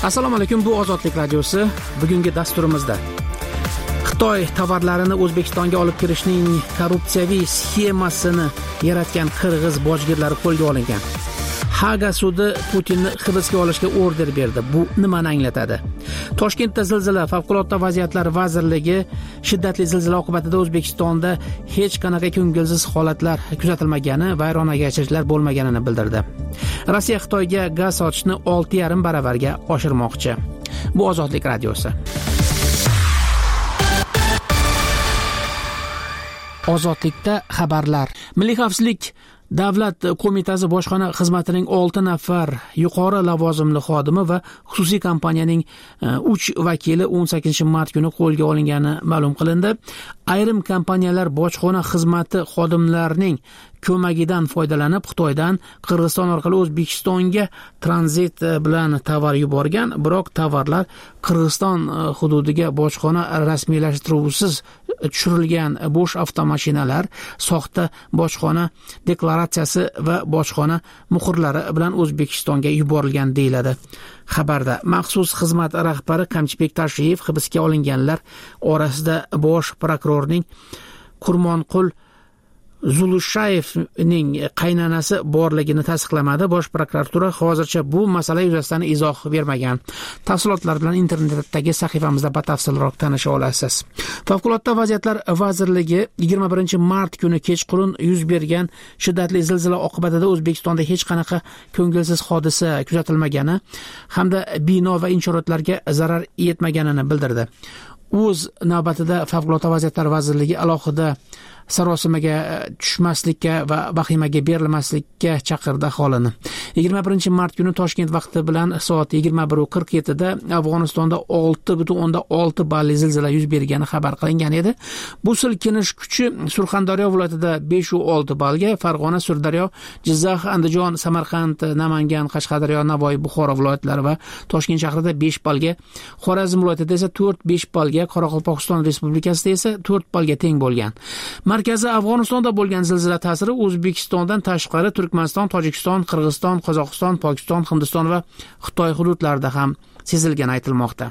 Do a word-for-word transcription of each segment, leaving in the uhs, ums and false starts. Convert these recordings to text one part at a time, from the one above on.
Assalomu alaykum, bu Ozodlik radiosi. Bugungi dasturimizda Xitoy tovarlarini O'zbekistonga olib kirishning korrupsiyaviy sxemasini yaratgan qirg'iz bojgirlari qo'lga olingan. Haga sudi Putinni hibsga olishga order berdi. Bu nimani anglatadi? Toshkentda zilzila, favqulodda vaziyatlar vazirligi shiddatli zilzila oqibatida O'zbekistonda hech qanaqa ko'ngilsiz holatlar kuzatilmagani, vayronagarchiliklar bo'lmaganini bildirdi. Rossiya Xitoyga gaz sotishni olti yarim baravarga oshirmoqchi. Bu Ozodlik radiosi. Ozodlikda xabarlar. Milliy xavfsizlik Davlat qo'mitasi bojxona xizmatining olti nafar yuqori lavozimli xodimi va xususiy kompaniyaning uch vakili o'n sakkizinchi mart kuni qo'lga olingani ma'lum qilindi. Ayrim kompaniyalar bojxona xizmati xodimlarining ko'magidan foydalanib Xitoydan Qirg'iziston orqali O'zbekistonga tranzit bilan tovar yuborgan, biroq tovarlar Qirg'iziston hududiga bojxona rasmiylashtiruvsiz tushirilgan bo'sh avtomashinalar, soxta bojxona deklaratsiyasi va bojxona muhrlari bilan O'zbekistonga yuborilgan deyiladi. Xabarda maxsus xizmat rahbari Qamchibek Tashiyev hibsga olinganlar orasida bosh prokurorning Qurmonqul Zulushayevning qaynanasi borligini tasdiqlamadi. Bosh prokuratura hozircha bu masala yuzasidan izoh bermagan. Tafsilotlar bilan internetdagi sahifamizda batafsilroq tanisha olasiz. Favqulodda vaziyatlar vazirligi yigirma birinchi mart kuni kechqurun yuz bergan shiddatli zilzila oqibatida O'zbekistonda hech qanaqa ko'ngilsiz hodisa kuzatilmagani hamda bino va inshootlarga zarar yetmaganini bildirdi. O'z navbatida Favqulodda vaziyatlar vazirligi alohida sarosimaga tushmaslikka va vahimaga berilmaslikka chaqirdi aholini. yigirma birinchi mart kuni Toshkent vaqti bilan soat yigirma bir qirq yetti da Afg'onistonda olti butun o'ndan olti balli zilzila yuz bergani xabar qilingan edi. Bu silkinish kuchi Surxondaryo viloyatida besh va olti balga, Farg'ona, Sirdaryo, Jizzax, Andijon, Samarqand, Namangan, Qashqadaryo, Navoiy, Buxoro viloyatlari va Toshkent shahrida besh balga, Xorazm viloyatida esa to'rt besh balga, Qoraqalpog'iston Respublikasida esa to'rt balga teng bo'lgan. Markazi Afg'onistonda bo'lgan zilzila ta'siri O'zbekistondan tashqari Turkmaniston, Tojikiston, Qirg'iziston, Qozog'iston, Pokiston, Hindiston va Xitoy hududlarida ham sezilgani aytilmoqda.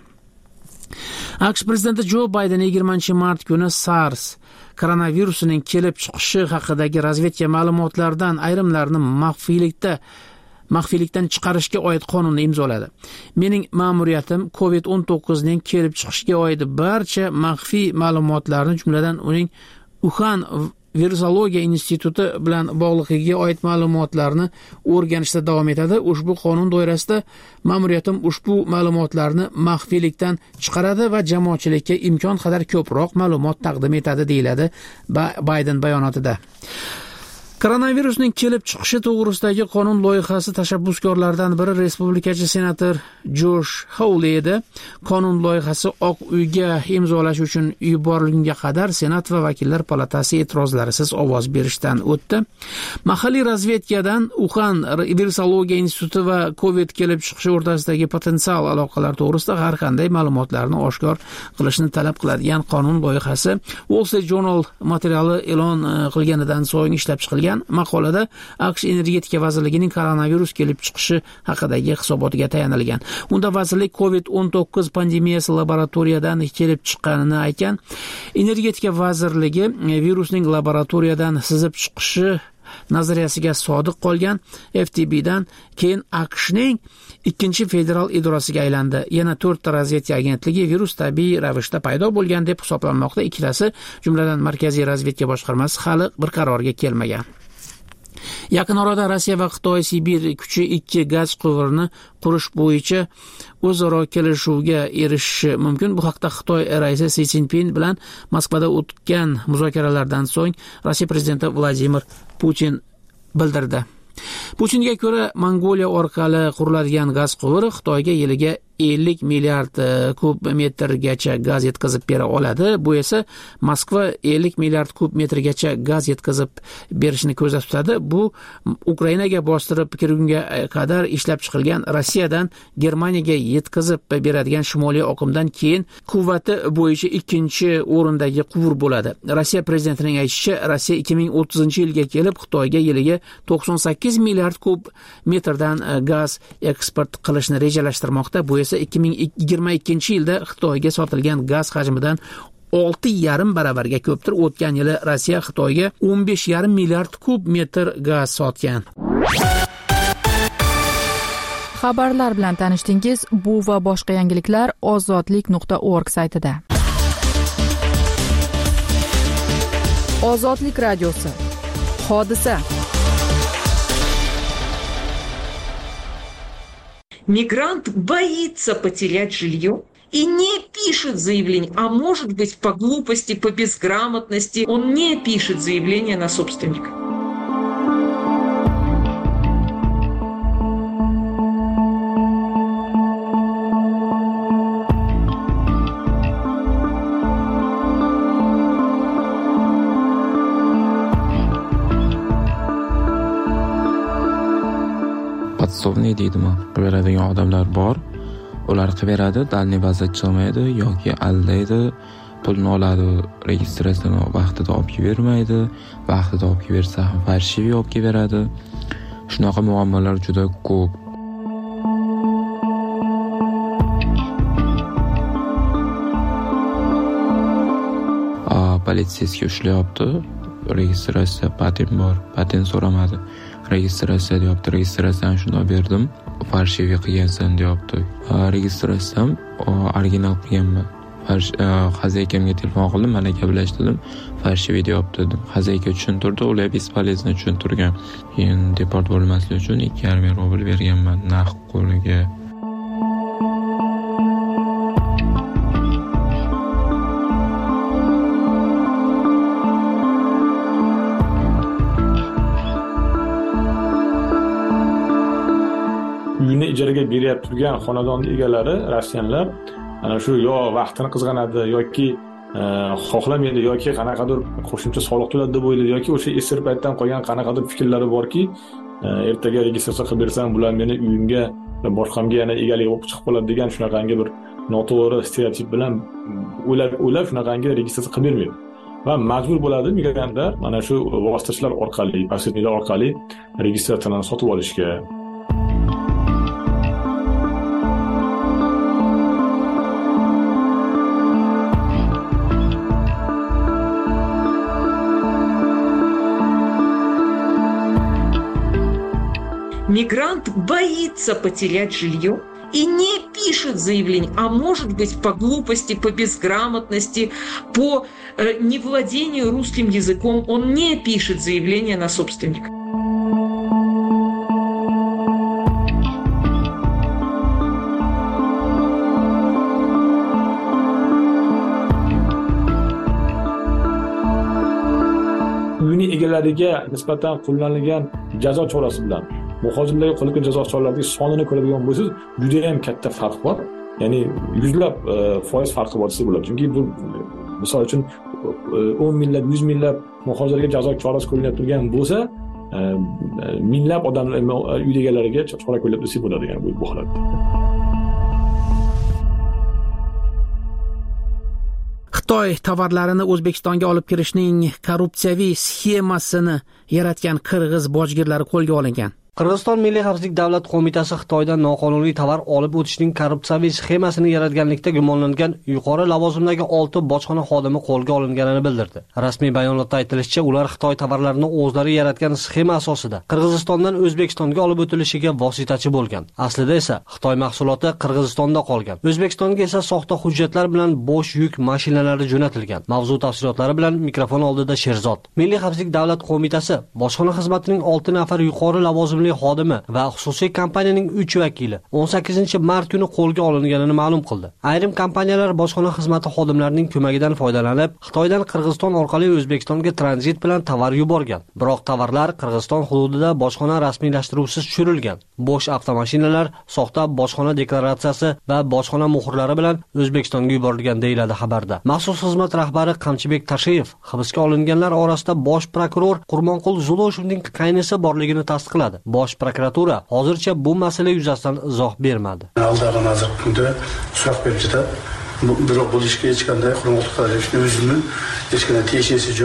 AQSh prezidenti Jo Bayden yigirmanchi mart kuni SARS koronavirusining kelib chiqishi haqidagi razvedka ma'lumotlaridan ayrimlarini maxfiylikda maxfiylikdan chiqarishga oid qonunni imzoladi. Mening ma'muriyatim covid o'n to'qqiz ning kelib chiqishiga oid barcha maxfiy ma'lumotlarni, jumladan uning Uxan Virusologiya instituti bilan bog'liqligiga oid ma'lumotlarni o'rganishda davom etadi. Ushbu qonun doirasida ma'muriyatim ushbu ma'lumotlarni maxfiylikdan chiqaradi va jamoatchilikka imkon qadar ko'proq ma'lumot taqdim etadi, deyiladi Bayden bayonotida. Koronavirusning kelib chiqishi to'g'risidagi qonun loyihasi tashabbuskorlaridan biri respublikachi senator Josh Hawley edi. Qonun loyihasi Oq uyga imzolash uchun yuborilgunga qadar Senat va Vakillar palatasi e'tirozlarisiz ovoz berishdan o'tdi. Mahalliy razvedkadan Uxan Virusologiya instituti va Covid kelib chiqishi o'rtasidagi potensial aloqalar to'g'risida har qanday ma'lumotlarni oshkor qilishni talab qiladigan qonun loyihasi Wall Street Journal materiali e'lon qilganidan so'ng ishlab chiqilgan. Maqolada AQSh energetika vazirligining koronavirus kelib chiqishi haqidagi hisobotiga tayanilgan. Unda vazirlik covid o'n to'qqiz pandemiyasi laboratoriyadan kelib chiqqanini aytgan. Energetika vazirligi virusning laboratoriyadan sizib chiqishi nazariyasiga sodiq qolgan. F T B'dan keyin AQShning ikkinchi federal idorasiga aylandi. Yana to'rtta razvedka agentligi virus tabiiy ravishda paydo bo'lgan deb hisoblanmoqda. Ikkitasi, jumladan Markaziy razvedka boshqarmasi hali bir qarorga kelmagan. Yaqin orada Rossiya va Xitoy Sibir kuchi ikki gaz quvurini qurish bo'yicha o'zaro kelishuvga erishishi mumkin. Bu haqda Xitoy raisi Si Szinpin bilan Moskvada o'tgan muzokaralardan so'ng Rossiya prezidenti Vladimir Putin bildirdi. Putinga ko'ra, Mongoliya orqali quriladigan gaz quvuri Xitoyga yiliga ellik milliard kub metrgacha gaz yetkazib bera oladi. Bu esa Moskva ellik milliard kub metrgacha gaz yetkazib berishni ko'zda tutadi. Bu Ukrainaga bostirib kirgunga qadar ishlab chiqilgan Rossiyadan Germaniyaga yetkazib beradigan shimoliy oqimdan keyin quvvati bo'yicha ikkinchi o'rindagi quvur bo'ladi. Rossiya prezidentining aytishicha, Rossiya ikki ming o'ttizinchi yilga kelib Xitoyga yiliga to'qson sakkiz milliard kub metrdan gaz eksport qilishni rejalashtirmoqda. Bu esa esa ikki ming yigirma ikkinchi yilda Xitoyga sotilgan gaz hajmidan olti yarim baravarga ko'pdir. O'tgan yili Rossiya Xitoyga o'n besh yarim milliard kub metr gaz sotgan. Xabarlar bilan tanishdingiz. Bu va boshqa yangiliklar ozodlik nuqta org saytida. Ozodlik radiosi. Hodisa. Мигрант боится потерять жилье и не пишет заявление, а может быть по глупости, по безграмотности он не пишет заявление на собственника. Podsovniy deydimi? Beradigan odamlar bor. Ular qilib beradi, dalniy baza chiqmaydi yoki aldaydi, pulni oladi, registratsiyani vaqtida olib bermaydi, vaqtida olib bersa ham farshiviy olib beradi. Shunaqa muammolar juda ko'p. A, politsiyasiga ushlayapti. Registratsiya patent bor, patent so'ramadi. Registratsiya deyapti, registratsiyani shunday berdim. Farshiviy qilgansan deyapti. Registratsiyam original qilganman. Xazakamga telefon qildim, mana gaplashdim. Farshiviy deyapti dedim. Xazayka tushuntirdi, ular bespolezno tushuntirgan. Keyin deport bo'lmaslik uchun ikki yarim rubl berganman naqd qo'liga. Uyini ijaraga beryapti turgan xonadon egalari, rossiyanlar, ana shu yo vaqtini qizg'anadi yoki xohlamaydi yoki qanaqadir qo'shimcha soliq to'ladi deb o'ylaydi yoki o'sha esir paytdan qolgan qanaqadir fikrlari borki, ertaga registratsiya qilib bersam, bular meni uyimga va boshqamga yana egalik bo'lib chiqib qoladi degan shunaqangi bir noto'g'ri stereotip bilan o'ylab o'ylab shunaqangi registratsiya qilib bermaydi. Va majbur bo'ladi migrantlar mana shu vositachilar orqali, posredniklar orqali registratsiyani sotib olishga. Мигрант боится потерять жилье и не пишет заявление, а может быть по глупости, по безграмотности, по э, невладению русским языком он не пишет заявление на собственника. Uyini egalariga nisbatan qo'llanilgan jazo chorasi bilan muhojirlarga qo'llangan jazo choralarining sonini ko'radigan bo'lsangiz, juda ham katta farq bor. Ya'ni yuzlab foiz farqi bor desa bo'ladi. Chunki bu misol uchun o'n minglab, yuz minglab muhojirlarga jazo chorasi qo'llanib turgan bo'lsa, minglab odamlar uy egalariga chora qo'llanib desa bo'ladi, ya'ni bu holatda. Xitoy tovarlarini O'zbekistonga olib kirishning korrupsiyaviy sxemasini yaratgan qirg'iz bojgirlari qo'lga olingan. Qirg'iziston Milliy xavfsizlik davlat qo'mitasi Xitoydan noqonuniy tovar olib o'tishning korrupsiyaviy sxemasini yaratganlikda gumonlangan yuqori lavozimdagi olti bojxona xodimi qo'lga olinganini bildirdi. Rasmiy bayonotda aytilishicha, ular Xitoy tovarlarini o'zlari yaratgan sxema asosida Qirg'izistondan O'zbekistonga olib o'tilishiga vositachi bo'lgan. Aslida esa Xitoy mahsuloti Qirg'izistonda qolgan. O'zbekistonga esa soxta hujjatlar bilan bo'sh yuk mashinalari jo'natilgan. Mavzu tafsilotlari bilan mikrofon oldida Sherzod. Milliy xavfsizlik davlat qo'mitasi bojxona xizmatining olti nafar yuqori lavozimli xodimi va xususiy kompaniyaning uch vakili o'n sakkizinchi mart kuni qo'lga olinganini ma'lum qildi. Ayrim kompaniyalar bojxona xizmati xodimlarining ko'magidan foydalanib, Xitoydan Qirg'iziston orqali O'zbekistonga tranzit bilan tovar yuborgan. Biroq tovarlar Qirg'iziston hududida bojxona rasmiylashtiruvsiz tushirilgan. Bo'sh avtomashinalar soxta bojxona deklaratsiyasi va bojxona muhrlari bilan O'zbekistonga yuborilgan deyiladi xabarda. Maxsus xizmat rahbari Qamchibek Tasheyev hibsga olinganlar orasida bosh prokuror Qurmonqul Zuloshovning qaynisi borligini tasdiqladi. Bosh prokuratura hozircha bu masala yuzasidan izoh bermadi. Alдағы nazir kunda so'roq berib жатadi. Biroq bu ishga hech qanday Qurmonqul Tashevning o'zining hech qanday teshisi yo'q.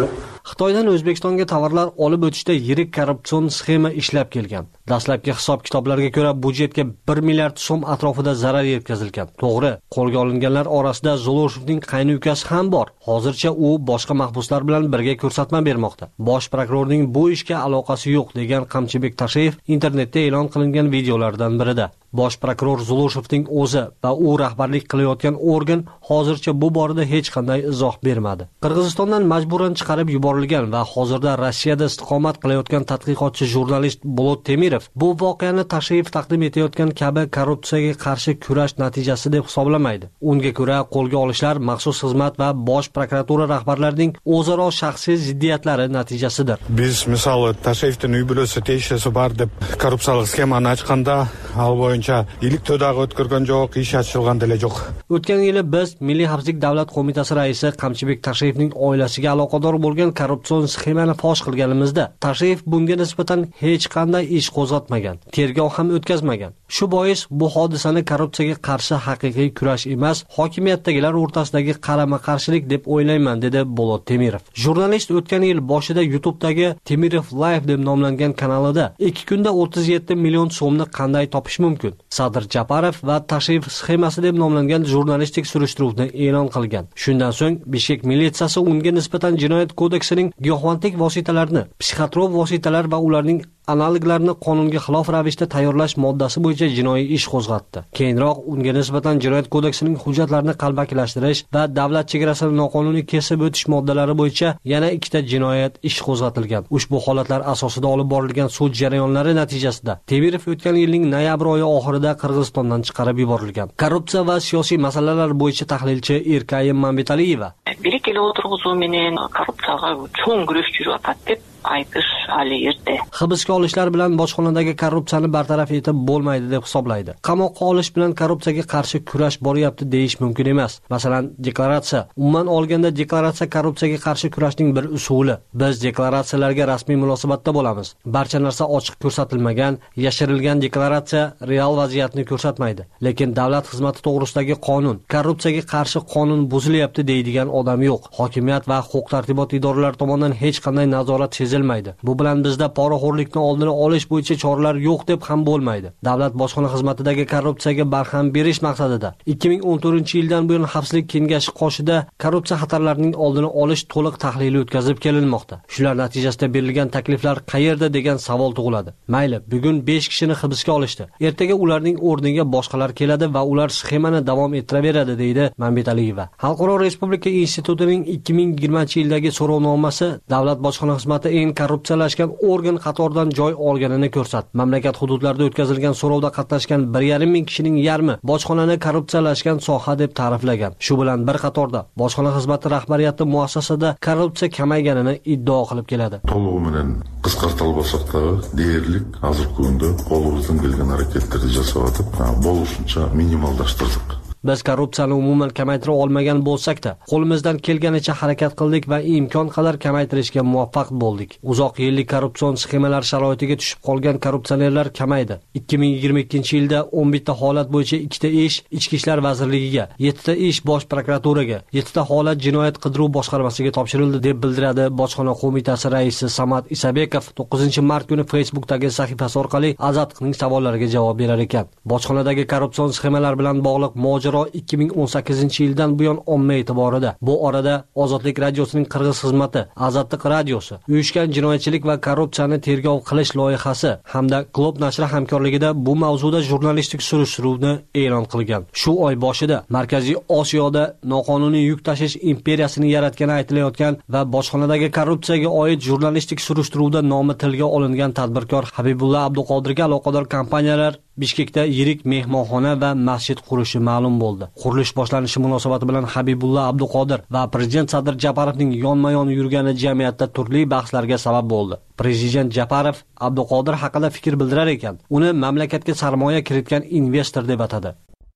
Xitoydan O'zbekistonga tovarlar olib o'tishda yirik korrupsion sxema ishlab kelgan. Dastlabki hisob-kitoblarga ko'ra budjetga bir milliard so'm atrofida zarar yetkazilgan. To'g'ri, qo'lga olinganlar orasida Zuloshovning qayni ukasi ham bor. Hozircha u boshqa mahbuslar bilan birga ko'rsatma bermoqda. Bosh prokurorning bu ishga aloqasi yo'q degan Qamchibek Tashev internetda e'lon qilingan videolardan birida. Bosh prokuror Zuloshovning o'zi va u rahbarlik qilayotgan organ hozircha bu borada hech qanday izoh bermadi. Qirg'izistondan majburan chiqarib yuborilgan va hozirda Rossiyada istiqomat qilayotgan tadqiqotchi jurnalist Bolot Temirov bu voqeani Tashev taqdim etayotgan kabi korrupsiyaga qarshi kurash natijasi deb hisoblamaydi. Unga ko'ra, qo'lga olishlar maxsus xizmat va bosh prokuratura rahbarlarining o'zaro shaxsiy ziddiyatlari natijasidir. Biz misol Tashevning uy bilosi teshisi bor deb korrupsiyalik sxemani ochganda al bo'yicha ilik to'dag'i o'tkirgan yo'q, ish ochilgan dili yo'q. O'tgan yili biz Milliy xavfsizlik davlat qo'mitasi raisi Qamchibek Tashevning oilasiga aloqador bo'lgan korrupsion sxemani fosh qilganimizda Tashev bunga nisbatan hech qanday ish qo'zg'atmagan, tergov ham o'tkazmagan. Shu bois bu hodisani korrupsiyaga qarshi haqiqiy kurash emas, hokimiyatdagilar o'rtasidagi qarama-qarshilik deb o'ylayman, dedi Bolot Temirov. Jurnalist o'tgan yil boshida YouTube'dagi Temirov Live deb nomlangan kanalida ikki kunda o'ttiz yetti million so'mni qanday topish mumkin? Sadir Japarov va Tashev sxemasi deb nomlangan jurnalistik surishtiruvni e'lon qilgan. Shundan so'ng Bishkek militsiyasi unga nisbatan jinoyat kodeksining giyohvandlik vositalarini, psixotrop vositalar va ularning analoglarini qonunga xilof ravishda tayyorlash moddasi bo'yicha jinoiy ish qo'zg'atdi. Keyinroq unga nisbatan jinoyat kodeksining hujjatlarini qalbakilashtirish va davlat chegarasini noqonuniy kesib o'tish moddalari bo'yicha yana ikkita jinoyat ish qo'zg'atilgan. Ushbu holatlar asosida olib borilgan sud jarayonlari natijasida Temirov o'tgan yilning noyabr oyi oxirida Qirg'izistondan chiqarib yuborilgan. Korrupsiya va siyosiy masalalar bo'yicha tahlilchi Erkayim Mambetaliyeva birik ele o'tirg'izuv menen korrupsiyaga cho'ng kurash yurib deb aytish hali erta. Hibsga olishlar bilan bojxonadagi korrupsiyani bartaraf etib bo'lmaydi deb hisoblaydi. Qamoqqa olish bilan korrupsiyaga qarshi kurash boryapti deyish mumkin emas. Masalan, deklaratsiya. Umuman olganda deklaratsiya korrupsiyaga qarshi kurashning bir usuli. Biz deklaratsiyalarga rasmiy munosabatda bo'lamiz. Barcha narsa ochiq ko'rsatilmagan, yashirilgan deklaratsiya real vaziyatni ko'rsatmaydi. Lekin davlat xizmati to'g'risidagi qonun, korrupsiyaga qarshi qonun buzilyapti deydigan odam yo'q. Hokimiyat va huquq-tartibot idoralari tomonidan hech qanday nazorat sezilmaydi. Bu bilan bizda poraxo'rlikni oldini olish bo'yicha choralar yo'q deb ham bo'lmaydi. Davlat bojxona xizmatidagi korrupsiyaga barham berish maqsadida ikki ming o'n to'rtinchi yildan buyon Xavfsizlik kengashi qoshida korrupsiya xatarlarining oldini olish to'liq tahlili o'tkazib kelinmoqda. Shular natijasida berilgan takliflar qayerda degan savol tug'iladi. Mayli, bugun besh kishini hibsga olishdi. Ertaga ularning o'rniga boshqalar keladi va ular sxemani davom ettiraveradi, deydi Mambetaliyeva. Xalqaro Respublika institutining ikki ming yigirmanchi yildagi so'rovnomasi davlat bojxona xizmati eng korrupsiyalashgan organ qatoridan joy olganini ko'rsatdi. Mamlakat hududlarida o'tkazilgan so'rovda qatnashgan bir yarim ming kishining yarmi bojxonani korrupsiyalashgan soha deb ta'riflagan. Shu bilan bir qatorda bojxona xizmati rahbariyati muassasada korrupsiya kamayganini iddao qilib keladi. To'liq bilan qisqartirib bo'lsak da, deyarlik hozirgi kunda qo'limizdan kelgan harakatlarni jasotib, bo'lishuncha minimallashtirdik. Biz korrupsiyani umuman kamaytira olmagan bo'lsak-da, qo'limizdan kelganicha harakat qildik va imkon qadar kamaytirishga muvaffaq bo'ldik. Uzoq yillik korrupsion sxemalar sharoitiga tushib qolgan korrupsionerlar kamaydi. ikki ming yigirma ikkinchi yilda o'n bitta holat bo'yicha ikkita ish Ichki ishlar vazirligiga, yettita ish Bosh prokuraturaga, yettita holat Jinoyat qidiruv boshqarmasiga topshirildi, deb bildiradi Bojxona qo'mitasi raisi Samad Isabekov to'qqizinchi mart kuni Facebook'dagi sahifasi orqali Azatning savollariga javob berar ekan. Bojxonadagi korrupsion sxemalar bilan bog'liq mojaro ikki ming o'n sakkizinchi yildan buyon omma e'tiborida. Bu orada Ozodlik radiosining qirg'iz xizmati, Azatlik radiosi, uyushgan jinoyatchilik va korrupsiyani tergov qilish loyihasi hamda Glob nashri hamkorligida bu mavzuda jurnalistik surishtiruvni e'lon qilgan. Shu oy boshida Markaziy Osiyoda noqonuniy yuk tashish imperiyasini yaratgani aytilayotgan va bojxonadagi korrupsiyaga oid jurnalistik surishtiruvda nomi tilga olingan tadbirkor Habibulla Abduqodirga aloqador kompaniyalar Bishkekda yirik mehmonxona va masjid qurishi ma'lum bo'ldi. Qurilish boshlanishi munosabati bilan Habibulla Abduqodir va prezident Sadir Japarovning yonma-yon yurgani jamiyatda turli bahslarga sabab bo'ldi. Prezident Japarov Abduqodir haqida fikr bildirar ekan, uni mamlakatga sarmoya kiritgan investor deb atadi.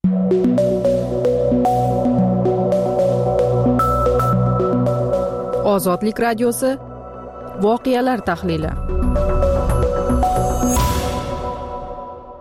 Ozodlik radiosi voqealar tahlili.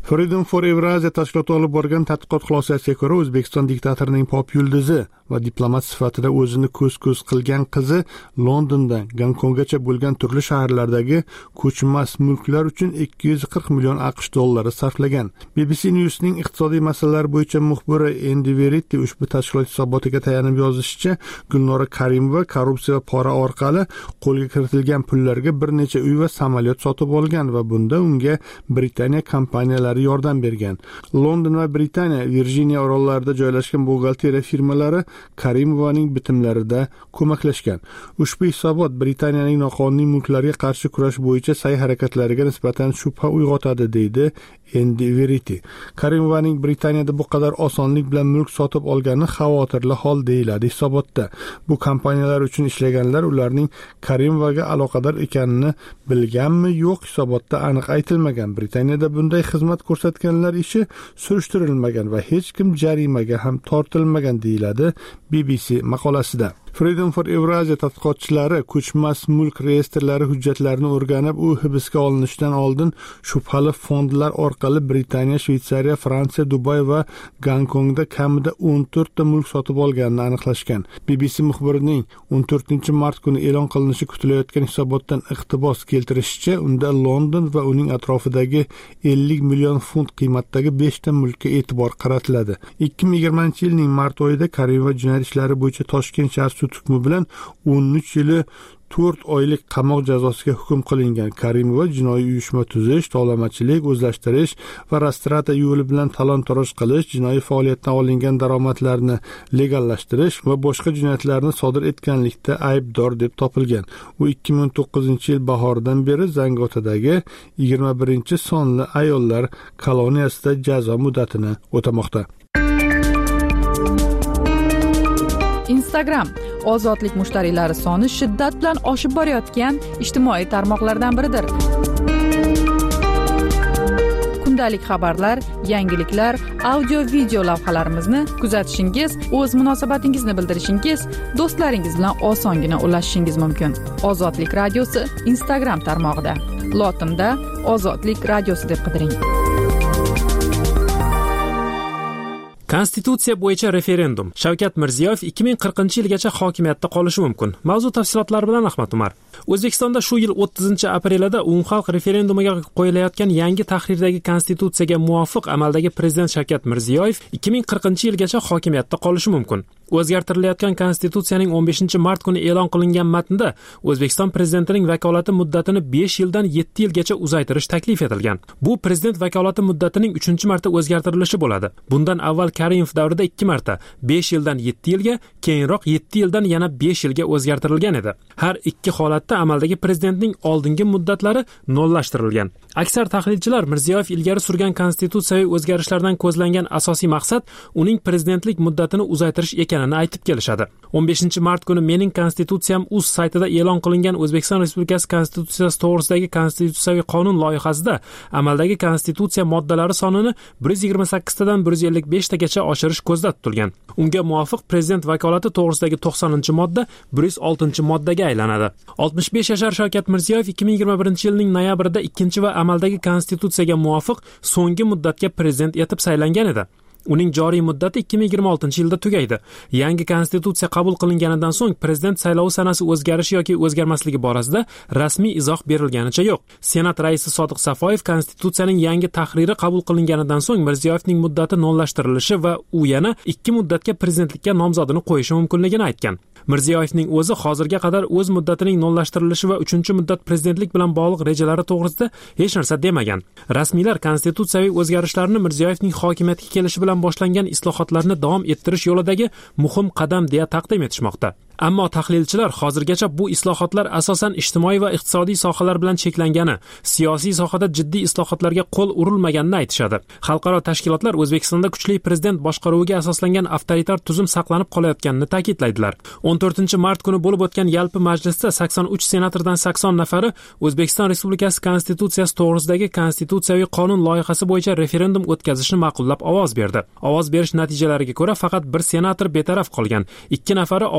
Freedom for Eurasia tashkiloti olib borgan tadqiqot xulosasiga ko'ra, O'zbekiston diktatorining pop yulduzi va diplomat sifatida o'zini ko'z-ko'z qilgan qizi Londondan Gonkonggacha bo'lgan turli shaharlardagi ko'chmas mulklar uchun ikki yuz qirq million AQSh dollari sarflagan. B B C News'ning iqtisodiy masalalar bo'yicha muxbiri Andy Verity ushbu tashkilot hisobotiga tayanib yozishicha, Gulnora Karimova korrupsiya va pora orqali qo'lga kiritilgan pullarga bir necha uy va samolyot sotib olgan va bunda unga Britaniya kompaniyalari yordam bergan. London va Britaniya Virjiniya orollarida joylashgan buxgalteriya firmalari Karimovaning bitimlarida ko'maklashgan. Ushbu hisobot Britaniyaning noqonuniy mulklarga qarshi kurash bo'yicha sa'y-harakatlariga nisbatan shubha uyg'otadi, deydi Andy Verity. Karimovaning Britaniyada bu qadar osonlik bilan mulk sotib olgani xavotirli hol, deyiladi hisobotda. Bu kompaniyalar uchun ishlaganlar ularning Karimovaga aloqador ekanini bilganmi, yo'q, hisobotda aniq aytilmagan. Britaniyada bunday xizmat ko'rsatganlar ishi surishtirilmagan va hech kim jarimaga ham tortilmagan, deyiladi B B C maqolasida. Freedom for Eurasia tadqiqotchilari ko'chmas mulk reyestrlari hujjatlarini o'rganib, u hibsga olinishidan oldin shubhali fondlar orqali Britaniya, Shveysariya, Fransiya, Dubay va Gonkongda kamida o'n to'rt ta mulk sotib olganini aniqlashgan. B B C muxbirining o'n to'rtinchi mart kuni e'lon qilinishi kutilayotgan hisobotdan iqtibos keltirishicha, unda London va uning atrofidagi ellik million funt qiymatdagi besh ta mulkka e'tibor qaratiladi. ikki ming yigirmanchi yilning mart oyida Karimova jinoyat ishlari bo'yicha Toshkent shahar sud hukmi bilan o'n uch yili to'rt oylik qamoq jazosiga hukm qilingan. Karimova jinoiy uyushma tuzish, tovlamachilik, o'zlashtirish va rastrata yo'li bilan talon-toroj qilish, jinoiy faoliyatdan olingan daromadlarni legallashtirish va boshqa jinoyatlarni sodir etganlikda aybdor deb topilgan. U ikki ming o'n to'qqizinchi yil bahoridan beri Zangotadagi yigirma birinchi sonli ayollar koloniyasida jazo muddatini o'tamoqda. Instagram ozodlik mushtariylari soni shiddat bilan oshib borayotgan ijtimoiy tarmoqlardan biridir. Kundalik xabarlar, yangiliklar, audio-video lavhalarimizni kuzatishingiz, o'z munosabatingizni bildirishingiz, do'stlaringiz bilan osongina ulashishingiz mumkin. Ozodlik radiosi Instagram tarmog'ida. Lotinda Ozodlik radiosi deb qidiring. Konstitutsiya bo'yicha referendum. Shavkat Mirziyoyev ikki ming qirqinchi yilgacha hokimiyatda qolishi mumkin. Mavzu tafsilotlari bilan Ahmad Umar. O'zbekistonda shu yil o'ttizinchi aprelida umumxalq referendumiga qo'yilayotgan yangi tahrirdagi konstitutsiyaga muvofiq amaldagi prezident Shavkat Mirziyoyev ikki ming qirqinchi yilgacha hokimiyatda qolishi mumkin. O'zgartirilayotgan konstitutsiyaning o'n beshinchi mart kuni e'lon qilingan matnda O'zbekiston prezidentining vakolati muddatini besh yildan yetti yilgacha uzaytirish taklif etilgan. Bu prezident vakolati muddatining uchinchi marta o'zgartirilishi bo'ladi. Bundan avval Karimov davrida ikki marta besh yildan yetti yilga, keyinroq yetti yildan yana besh yilga o'zgartirilgan edi. Har ikki holatda amaldagi prezidentning oldingi muddatlari nollashtirilgan. Aksar tahlilchilar Mirziyoyev ilgari surgan konstitutsiyaviy o'zgarishlardan ko'zlangan asosiy maqsad uning prezidentlik muddatini uzaytirish ekanini aytib kelishadi. o'n beshinchi mart kuni Mening konstitutsiyam uz saytida e'lon qilingan O'zbekiston Respublikasi konstitutsiyasi to'g'risidagi konstitutsiyaviy qonun loyihasida amaldagi konstitutsiya moddalari sonini bir yuz yigirma sakkiz tadan bir yuz ellik besh tagacha oshirish ko'zda tutilgan. Unga muvofiq prezident vakolati to'g'risidagi to'qsoninchi modda bir yuz oltinchi moddaga aylanadi. oltmish besh yashar Shavkat Mirziyoyev ikki ming yigirma birinchi yilning noyabrida ikkinchi va amaldagi konstitutsiyaga muvofiq so'nggi muddatga prezident etib saylangan edi. Uning joriy muddati ikki ming yigirma oltinchi yilda tugaydi. Yangi konstitutsiya qabul qilinganidan so'ng prezident saylovi sanasi o'zgarishi yoki o'zgarmasligi borasida rasmiy izoh berilganicha yo'q. Senat raisi Sodiq Safoyev konstitutsiyaning yangi tahriri qabul qilinganidan so'ng Mirziyoyevning muddati nollashtirilishi va u yana ikki muddatga prezidentlikka nomzodini qo'yishi mumkinligini aytgan. Mirziyoyevning o'zi hozirga qadar o'z muddatining nollashtirilishi va uchinchi muddat prezidentlik bilan bog'liq rejalari to'g'risida hech narsa demagan. Rasmiylar konstitutsiyaviy o'zgarishlarni Mirziyoyevning hokimiyatga kelishi bilan boshlangan islohotlarni davom ettirish yo'lidagi muhim qadam deya taqdim etishmoqda. Ammo tahlilchilar hozirgacha bu islohotlar asosan ijtimoiy va iqtisodiy sohalar bilan cheklangani, siyosiy sohada jiddiy islohotlarga qo'l urilmaganini aytishadi. Xalqaro tashkilotlar O'zbekistonda kuchli prezident boshqaruviga asoslangan avtoritar tuzum saqlanib qolayotganini ta'kidlaydilar. o'n to'rtinchi mart kuni bo'lib o'tgan yalpi majlisda sakson uch senatordan sakson nafari O'zbekiston Respublikasi konstitutsiyasi to'g'risidagi konstitutsiyaviy qonun loyihasi bo'yicha referendum o'tkazishni ma'qullab ovoz berdi. Ovoz berish natijalariga ko'ra faqat bir senator betaraf qolgan. ikki nafari ovoz berish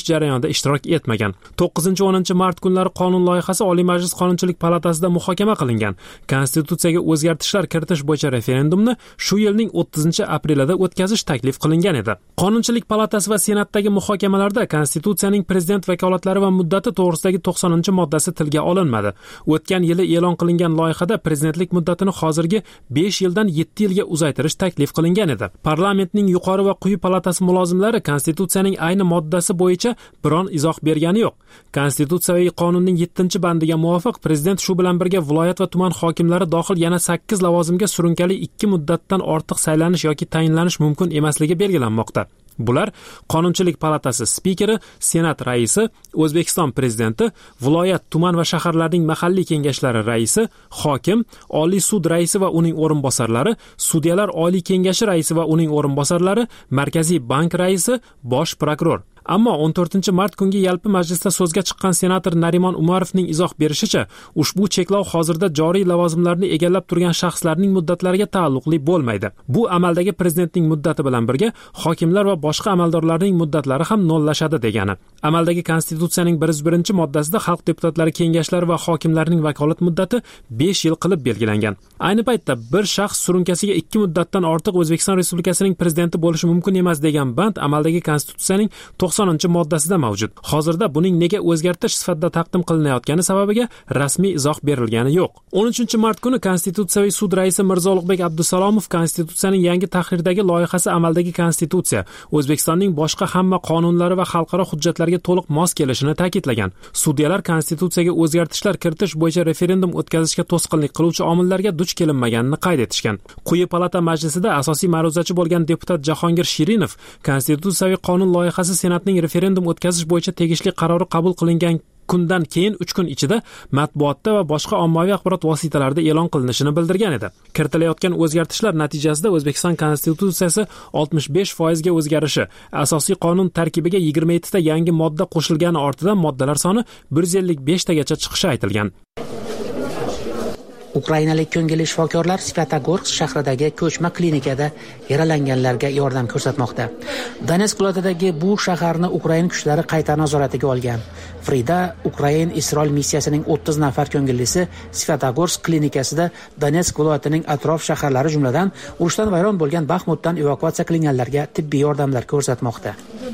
qilish jarayonida ishtirok etmagan. to'qqizinchi o'ninchi mart kunlari qonun loyihasi Oliy Majlis Qonunchilik palatasida muhokama qilingan. Konstitutsiyaga o'zgartishlar kiritish bo'yicha referendumni shu yilning o'ttizinchi aprelida o'tkazish taklif qilingan edi. Qonunchilik palatasi va Senatdagi muhokamalarda Konstitutsiyaning prezident vakolatlari va muddati to'g'risidagi to'qsoninchi moddasi tilga olinmadi. O'tgan yili e'lon qilingan loyihada prezidentlik muddatini hozirgi besh yildan yetti yilga uzaytirish taklif qilingan edi. Parlamentning yuqori va quyi palatasi mulozimlari Konstitutsiyaning ayni moddasi bo'yicha biron izoh bergani yo'q. Konstitutsiyaviy qonunning yettinchi bandiga muvofiq prezident shu bilan birga viloyat va tuman hokimlari dohil yana sakkiz lavozimga surunkali ikki muddatdan ortiq saylanish yoki tayinlanish mumkin emasligi belgilanmoqda. Bular Qonunchilik palatasi spikeri, Senat raisi, O'zbekiston prezidenti, viloyat, tuman va shaharlarning mahalliy kengashlari raisi, hokim, Oliy sud raisi va uning o'rinbosarlari, sudyalar Oliy kengashi raisi va uning o'rinbosarlari, Markaziy bank raisi, bosh prokuror. Ammo o'n to'rtinchi mart kungi yalpi majlisda so'zga chiqqan senator Narimon Umarovning izoh berishicha, ushbu cheklov hozirda joriy lavozimlarni egallab turgan shaxslarning muddatlariga taalluqli bo'lmaydi. Bu amaldagi prezidentning muddati bilan birga hokimlar va boshqa amaldorlarning muddatlari ham nollashadi degani. Amaldagi Konstitutsiyaning bir yuz birinchi moddasida xalq deputatlari kengashlari va hokimlarning vakolat muddati besh yil qilib belgilangan. Ayni paytda bir shaxs surunkasiga ikki muddatdan ortiq O'zbekiston Respublikasining prezidenti bo'lishi mumkin emas degan band amaldagi Konstitutsiyaning to'qsoninchi moddasida mavjud. Hozirda buning nega o'zgartirish sifatida taqdim qilinayotgani sababiga rasmiy izoh berilgani yo'q. o'n uchinchi mart kuni Konstitutsiyaviy sud raisi Mirzo Ulug'bek Abdusalomov Konstitutsiyaning yangi tahrirdagi loyihasi amaldagi Konstitutsiya, O'zbekistonning boshqa hamma qonunlari va xalqaro hujjatlarga to'liq mos kelishini ta'kidlagan. Sudyalar Konstitutsiyaga o'zgartishlar kiritish bo'yicha referendum o'tkazishga to'sqinlik qiluvchi omillarga duch kelinmaganini qayd etishgan. Quyi palata majlisida asosiy ma'ruzachi bo'lgan deputat Jahongir Shirinov Konstitutsiyaviy qonun loyihasi Senatning referendum o'tkazish bo'yicha tegishli qarori qabul qilingan kundan keyin uch kun ichida matbuotda va boshqa ommaviy axborot vositalarida e'lon qilinishini bildirgan edi. Kiritilayotgan o'zgartishlar natijasida O'zbekiston Konstitutsiyasi oltmish besh foiz ga o'zgarishi, asosiy qonun tarkibiga yigirma yetti ta yangi modda qo'shilgani ortidan moddalar soni bir yuz ellik besh tagacha chiqishi aytilgan. Ukrainalik ko'ngilli shifokorlar Svyatogorsk shahridagi ko'chma klinikada yaralanganlarga yordam ko'rsatmoqda. Donetsk viloyatidagi bu shaharni Ukraina kuchlari qayta nazoratiga olgan. Frida Ukrain Isroil missiyasining o'ttiz nafar ko'ngillisi Svyatogorsk klinikasida Donetsk viloyatining atrof shaharlari jumladan urushdan vayron bo'lgan Baxmutdan evakuatsiya qilinganlarga tibbiy yordamlar ko'rsatmoqda.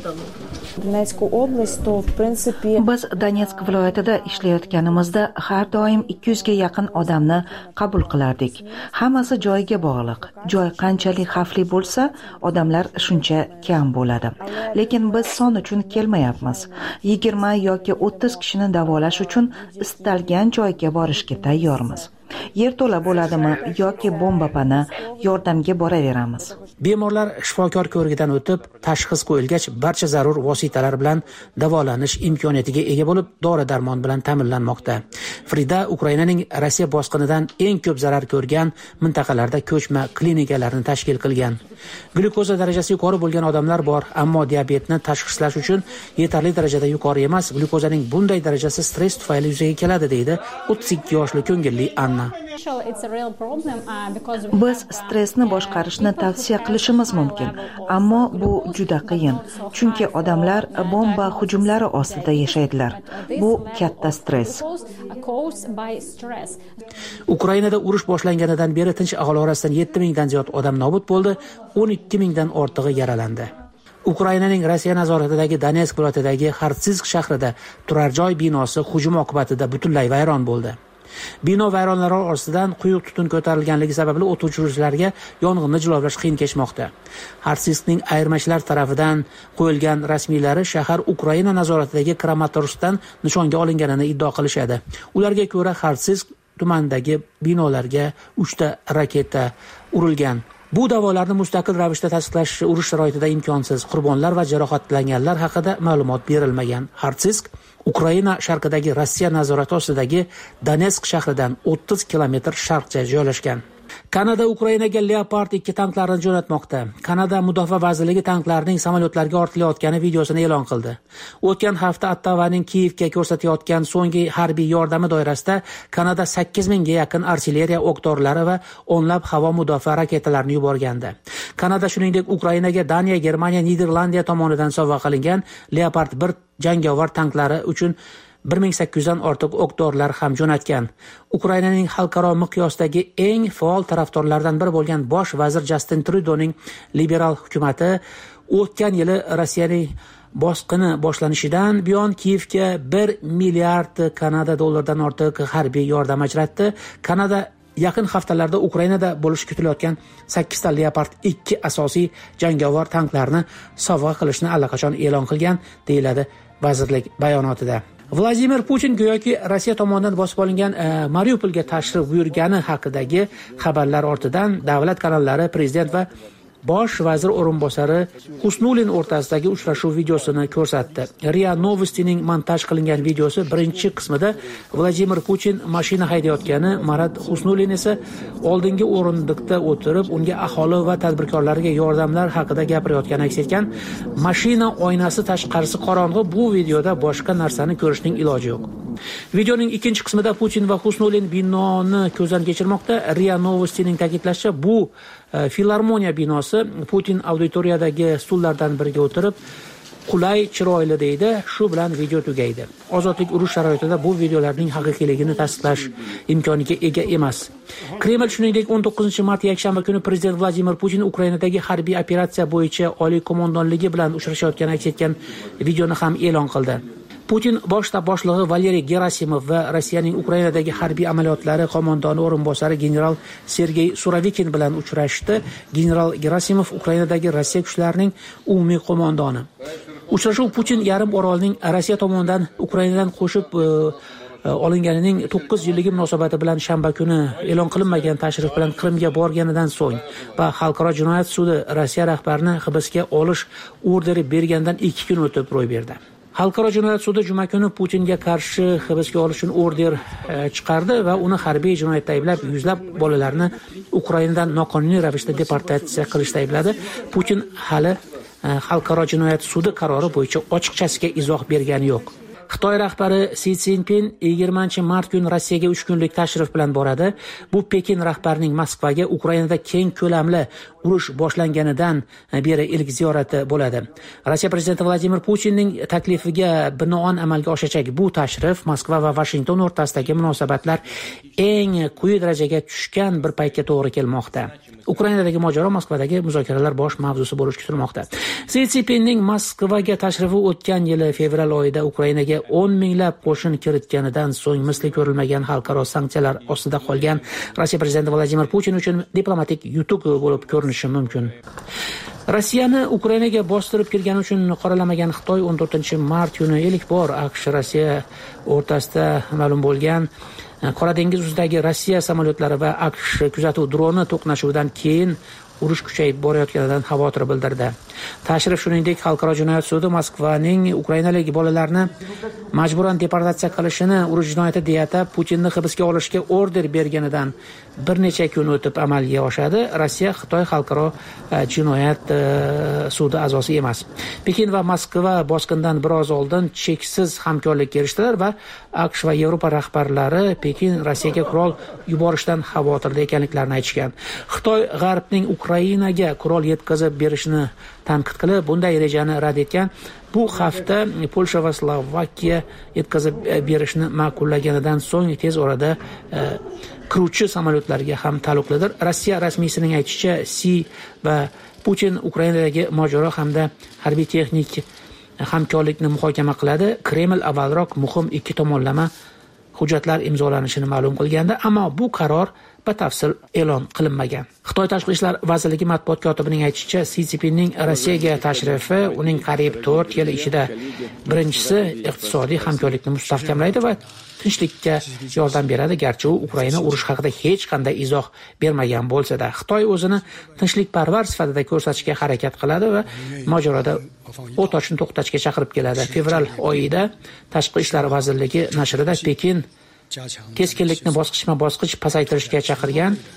Biz Donetsk viloyatida ishlayotganimizda har doim ikki yuz ga yaqin odamni qabul qilardik. Hammasi joyiga bog'liq. Joy qanchalik xavfli bo'lsa, odamlar shuncha kam bo'ladi. Lekin biz son uchun kelmayapmiz. yigirma yoki o'ttiz kishini davolash uchun istalgan joyga borishga tayyormiz. Yerto'la bo'ladimi yoki bomba pana yordamga boraveramiz. Bemorlar shifokor ko'rigidan o'tib, tashxis qo'yilgach, barcha zarur vositalar bilan davolanish imkoniyatiga ega bo'lib, dori-darmon bilan ta'minlanmoqda. Frida Ukrainaning Rossiya bosqinidan eng ko'p zarar ko'rgan mintaqalarda ko'chma klinikalarni tashkil qilgan. Glyukoza darajasi yuqori bo'lgan odamlar bor, ammo diabetni tashxislash uchun yetarli darajada yuqori emas. Glyukozaning bunday darajasi stress tufayli yuzaga keladi, deydi o'ttiz ikki yoshli ko'ngilli Anna. Biz stressni boshqarishni tavsiya qilishimiz mumkin, ammo bu juda qiyin, chunki odamlar bomba hujumlari ostida yashaydilar. Bu katta stress. Ukrainada urush boshlanganidan beri tinch aholi orasidan yetti mingdan ziyod odam nobud bo'ldi, o'n ikki mingdan ortig'i yaralandi. Ukrainaning Rossiya nazoratidagi Donetsk viloyatidagi Xartsinsk shahrida turar joy binosi hujum oqibatida butunlay vayron bo'ldi. Bino vayronlari orasidan quyuq tutun ko'tarilganligi sababli o't o'chiruvchilarga yong'inni jilovlash qiyin kechmoqda. Xartsinskning ayirmachilar tarafidan qo'yilgan rasmiylari shahar Ukraina nazoratidagi Kramatorskdan nishonga olinganini iddao qilishadi. Ularga ko'ra Xartsinsk tumanidagi binolarga uchta raketa urilgan. Bu da'volarni mustaqil ravishda tasdiqlash urush sharoitida imkonsiz. Qurbonlar va jarohatlanganlar haqida ma'lumot berilmagan. Xartsinsk Ukraina sharqidagi Rossiya nazorati ostidagi Donetsk shahridan o'ttiz kilometr sharqcha joylashgan. Kanada Ukrainaga Leopard ikki tanklarini jo'natmoqda. Kanada Mudofaa vazirligi tanklarning samolyotlarga ortilayotgani videosini e'lon qildi. O'tgan hafta Ottavaning Kiyevga ko'rsatayotgan so'nggi harbiy yordami doirasida Kanada sakkiz mingga yaqin artilleriya o'q-dorilar va o'nlab havo mudofaa raketalarini yuborgandi. Kanada shuningdek Ukrainaga Daniya, Germaniya, Niderlandiya tomonidan sovg'a qilingan Leopard bir jangovar tanklari uchun bir ming sakkiz yuzdan ortiq o'q-dorilar ham jo'natgan. Ukrainaning xalqaro miqyosdagi eng faol tarafdorlaridan biri bo'lgan bosh vazir Justin Trudeauning liberal hukumati o'tgan yili Rossiyaning bosqini boshlanishidan buyon Kiyevga bir milliard Kanada dollaridan ortiq harbiy yordam ajratdi. Kanada yaqin haftalarda Ukrainada bo'lishi kutilayotgan sakkiz ta Leopard ikki asosiy jangovar tanklarni sovg'a qilishni allaqachon e'lon qilgan, deyiladi vazirlik bayonotida. Vladimir Putin go'yoki Rossiya tomonidan bosib olingan e, Mariupolga tashrif buyurgani haqidagi xabarlar ortidan davlat kanallari prezident va bosh vazir o'rinbosari Husnulin o'rtasidagi uchrashuv videosini ko'rsatdi. Ria Novostining montaj qilingan videosi birinchi qismida Vladimir Putin mashina haydayotgani, Marat Husnulin esa oldingi o'rindiqda o'tirib, unga aholi va tadbirkorlarga yordamlar haqida gapirayotgani aks etgan. Mashina oynasi tashqarisi qorong'u, bu videoda boshqa narsani ko'rishning iloji yo'q. Videoning ikkinchi qismida Putin va Husnulin binoni ko'zdan kechirmoqda. Ria Novostining ta'kidlashicha, bu e, filarmoniya binosi. Putin auditoriyadagi stullardan biriga o'tirib, qulay, chiroyli deydi. Shu bilan video tugaydi. Ozodlik urush sharoitida bu videolarning haqiqiyligini tasdiqlash imkoniga ega emas. Kreml shuningdek o'n to'qqizinchi mart yakshanba kuni prezident Vladimir Putin Ukrainadagi harbiy operatsiya bo'yicha oliy qo'mondonligi bilan uchrashayotgani aks etgan videoni ham e'lon qildi. Putin bosh shtab boshlig'i Valeriy Gerasimov va Rossiyaning Ukrainadagi harbiy amaliyotlari qo'mondoni o'rinbosari general Sergey Suravikin bilan uchrashdi. General Gerasimov Ukrainadagi Rossiya kuchlarining umumiy qo'mondoni. Uchrashuv Putin yarim orolning Rossiya tomonidan Ukrainadan qo'shib e, olinganining to'qqiz yilligi munosabati bilan shanba kuni e'lon qilinmagan tashrif bilan Qrimga borganidan so'ng va Xalqaro jinoyat sudi Rossiya rahbarini hibsga olish orderi bergandan ikki kun o'tib ro'y berdi. Xalqaro jinoyat sudi juma kuni Putinga qarshi hibsga olish uchun order chiqardi va uni harbiy jinoyatda ayblab, yuzlab bolalarni Ukrainadan noqonuniy ravishda deportatsiya qilishda aybladi. Putin hali Xalqaro jinoyat sudi qarori bo'yicha ochiqchasiga izoh bergani yo'q. Xitoy rahbari Si Szinpin yigirmanchi mart kuni Rossiyaga uch kunlik tashrif bilan boradi. Bu Pekin rahbarining Moskvaga Ukrainada keng ko'lamli urush boshlanganidan beri ilk ziyorati bo'ladi. Rossiya prezidenti Vladimir Putinning taklifiga binoan amalga oshacak bu tashrif Moskva va Washington o'rtasidagi munosabatlar eng quyi darajaga tushgan bir paytga to'g'ri kelmoqda. Ukrainadagi mojaro Moskvadagi muzokaralar bosh mavzusi bo'lishi kutilmoqda. Si Szinpinning Moskvaga tashrifi o'tgan yili fevral oyida Ukrainaga o'n minglab qo'shin kiritganidan so'ng misli ko'rilmagan xalqaro sanksiyalar ostida qolgan Rossiya prezidenti Vladimir Putin uchun diplomatik yutuq bo'lib ko'rinishi mumkin. Rossiyani Ukrainaga bostirib kirgani uchun qoralamagan Xitoy o'n to'rtinchi mart kuni ilk bor AQSh Rossiya o'rtasida ma'lum bo'lgan Qora dengiz ustidagi Rossiya samolyotlari va AQSh kuzatuv droni to'qnashuvidan keyin urush kuchayib borayotganidan xavotir bildirdi. Tashrif shuningdek Xalqaro jinoyat sudi Moskvaning ukrainalik bolalarni majburan deportatsiya qilishini urush jinoyati deya atab Putinni hibsga olishga order berganidan bir necha kun o'tib amalga oshadi. Rossiya Xitoy Xalqaro jinoyat sudi a'zosi emas. Pekin va Moskva bosqindan biroz oldin cheksiz hamkorlikka erishdilar va AQSh va Yevropa rahbarlari Pekin Rossiyaga qurol yuborishdan xavotirda ekanliklarini aytishgan. Xitoy G'arbning Ukrainaga qurol yetkazib berishini tanqid qilib, bunday rejani rad etgan. Bu hafta Polsha va Slovakiya yetkazib berishni ma'qullaganidan so'ng tez orada e, qiruvchi samolyotlarga ham taalluqlidir. Rossiya rasmiysining aytishicha, Si va Putin Ukrainadagi mojaro hamda harbiy texnik hamkorlikni muhokama qiladi. Kreml avvalroq muhim ikki tomonlama hujjatlar imzolanishini ma'lum qilgandi, ammo bu qaror batafsil e'lon qilinmagan. Xitoy tashqi ishlar vazirligi matbuot kotibining aytishicha, Si Szinpinning Rossiyaga tashrifi uning qariyb to'rt yil ichida birinchisi iqtisodiy hamkorlikni mustahkamlaydi va tinchlikka yordam beradi, garchi u Ukraina urush haqida hech qanday izoh bermagan bo'lsa-da. Xitoy o'zini tinchlikparvar sifatida ko'rsatishga harakat qiladi va mojaroda o't ochishni to'xtatishga chaqirib keladi. Fevral oyida Tashqi ishlar vazirligi nashrida Pekin keskinlikni bosqichma-bosqich pasaytirishga chaqirgan,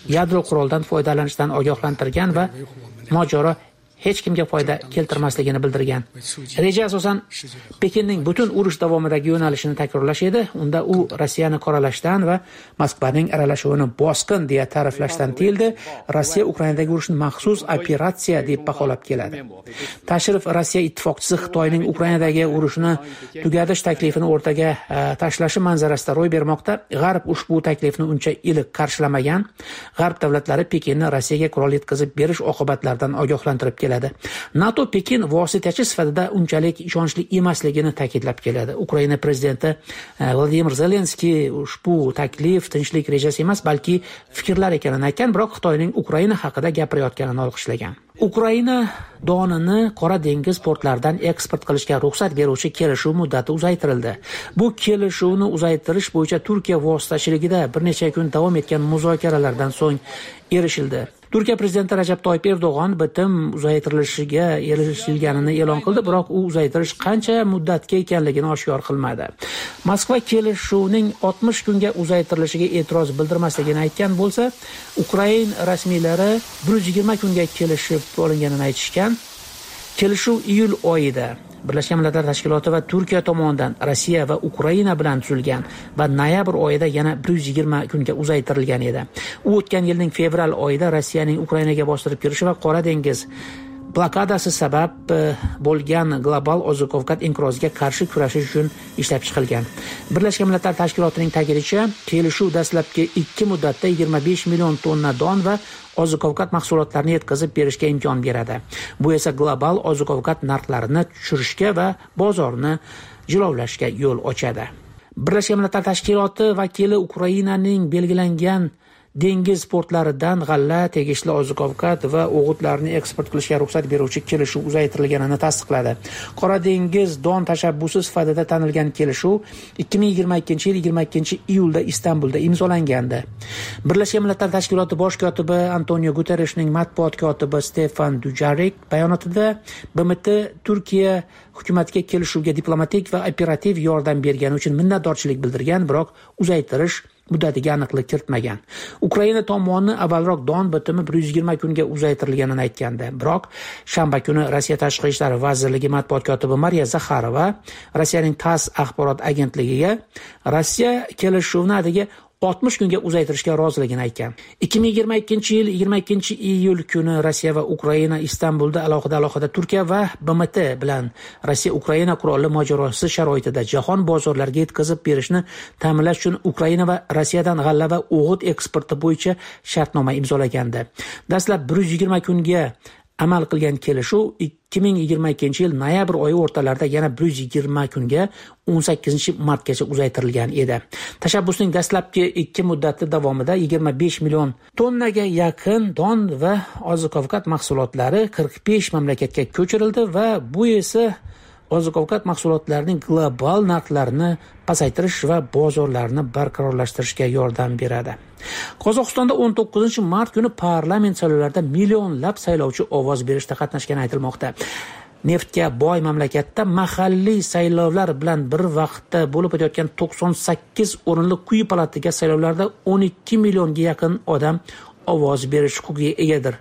yadro quroldan foydalanishdan ogohlantirgan va mojaro hech kimga foyda keltirmasligini bildirgan. Reja asosan Pekinning butun urush davomidagi yo'nalishini takrorlash edi. Unda u Rossiyani qoralashdan va Moskvaning aralashuvini bosqin deya ta'riflashdan tiyildi. Rossiya Ukrainadagi urushni maxsus operatsiya deb baholab keladi. Tashrif Rossiya ittifoqchisi Xitoyning Ukrainadagi urushni tugatish taklifini o'rtaga tashlashi manzarasida ro'y bermoqda. G'arb ushbu taklifni uncha iliq qarshilamagan. G'arb davlatlari Pekinni Rossiyaga qurol yetkazib berish oqibatlaridan ogohlantirib keladi. NATO Pekin vositachi sifatida unchalik ishonchli emasligini ta'kidlab keladi. Ukraina prezidenti Vladimir Zelenskiy ushbu taklif tinchlik rejasi emas, balki fikrlar ekanini aytgan, biroq Xitoyning Ukraina haqida gapirayotganini olqishlagan. Ukraina donini Qora dengiz portlaridan eksport qilishga ruxsat beruvchi kelishuv muddati uzaytirildi. Bu kelishuvni uzaytirish bo'yicha Turkiya vositachiligida bir necha kun davom etgan muzokaralardan so'ng erishildi. Turkiya prezidenti Rajab Toyyib Erdo'g'on bitim uzaytirilishiga erishilganini e'lon qildi, biroq u uzaytirish qancha muddatga ekanligini oshkor qilmadi. Moskva kelishuvning oltmish kunga uzaytirilishiga e'tiroz bildirmasligini aytgan bo'lsa, Ukraina rasmiylari bir yuz yigirma kunga kelishib olinganini aytishgan. Kelishuv iyul oyida Birlashgan Millatlar Tashkiloti va Turkiya tomonidan Rossiya va Ukraina bilan tuzilgan va noyabr oyida yana bir yuz yigirma kunga uzaytirilgan edi. U o'tgan yilning fevral oyida Rossiyaning Ukrainaga bostirib kirishi va Qora dengiz blokadasi sabab bo'lgan global oziq-ovqat inqiroziga qarshi kurashish uchun ishlab chiqilgan. Birlashgan Millatlar Tashkilotining ta'kidlashicha, kelishuv dastlabki ikki muddatda yigirma besh million tonna don va oziq-ovqat mahsulotlarini yetkazib berishga imkon beradi. Bu esa global oziq-ovqat narxlarini tushirishga va bozorni jilovlashga yo'l ochadi. Birlashgan Millatlar Tashkiloti vakili Ukrainaning belgilangan dengiz portlaridan g'alla, tegishli oziq-ovqat va o'g'itlarni eksport qilishga ruxsat beruvchi kelishuv uzaytirilganini tasdiqladi. Qora dengiz don tashabbusi sifatida tanilgan kelishuv ikki ming yigirma ikkinchi yil yigirma ikkinchi iyulda Istanbulda imzolangandi. Birlashgan Millatlar Tashkiloti bosh kotibi Antonio Guterreshning matbuot kotibi Stefan Dujarric bayonotida B M T Turkiya hukumatiga kelishuvga diplomatik va operativ yordam bergani uchun minnatdorchilik bildirgan, biroq uzaytirish muddatiga aniqlik kiritmagan. Ukraina tomoni avvalroq don bitimi bir yuz yigirma kunga uzaytirilganini aytgandi. Biroq shanba kuni Rossiya Tashqi ishlar vazirligi matbuot kotibi Mariya Zakharova Rossiyaning TASS axborot agentligiga Rossiya kelishuvni atigi oltmish kunga uzaytirishga roziligini aytgan. ikki ming yigirma ikkinchi yil yigirma ikkinchi iyul kuni Rossiya va Ukraina Istanbulda alohida alohida Turkiya va B M T bilan Rossiya Ukraina qurolli mojarosi sharoitida jahon bozorlariga yetkazib berishni ta'minlash uchun Ukraina va Rossiyadan g'alla va o'g'it eksporti bo'yicha shartnoma imzolagandi. Dastlab bir yuz yigirma kunga amal qilgan kelishuv ikki ming yigirma ikkinchi yil noyabr oyi o'rtalarida yana bir yuz yigirma kunga o'n sakkizinchi martgacha uzaytirilgan edi. Tashabbusning dastlabki ikki muddati davomida yigirma besh million tonnaga yaqin don va oziq-ovqat mahsulotlari qirq besh mamlakatga ko'chirildi va bu esa oziq-ovqat mahsulotlarining global narxlarini pasaytirish va bozorlarni barqarorlashtirishga yordam beradi. Qozog'istonda o'n to'qqizinchi mart kuni parlament saylovlarida millionlab saylovchi ovoz berishda qatnashgani aytilmoqda. Neftga boy mamlakatda mahalliy saylovlar bilan bir vaqtda bo'lib o'tayotgan to'qson sakkiz o'rinli quyi palataga saylovlarda o'n ikki millionga yaqin odam ovoz berish huquqiga egadir.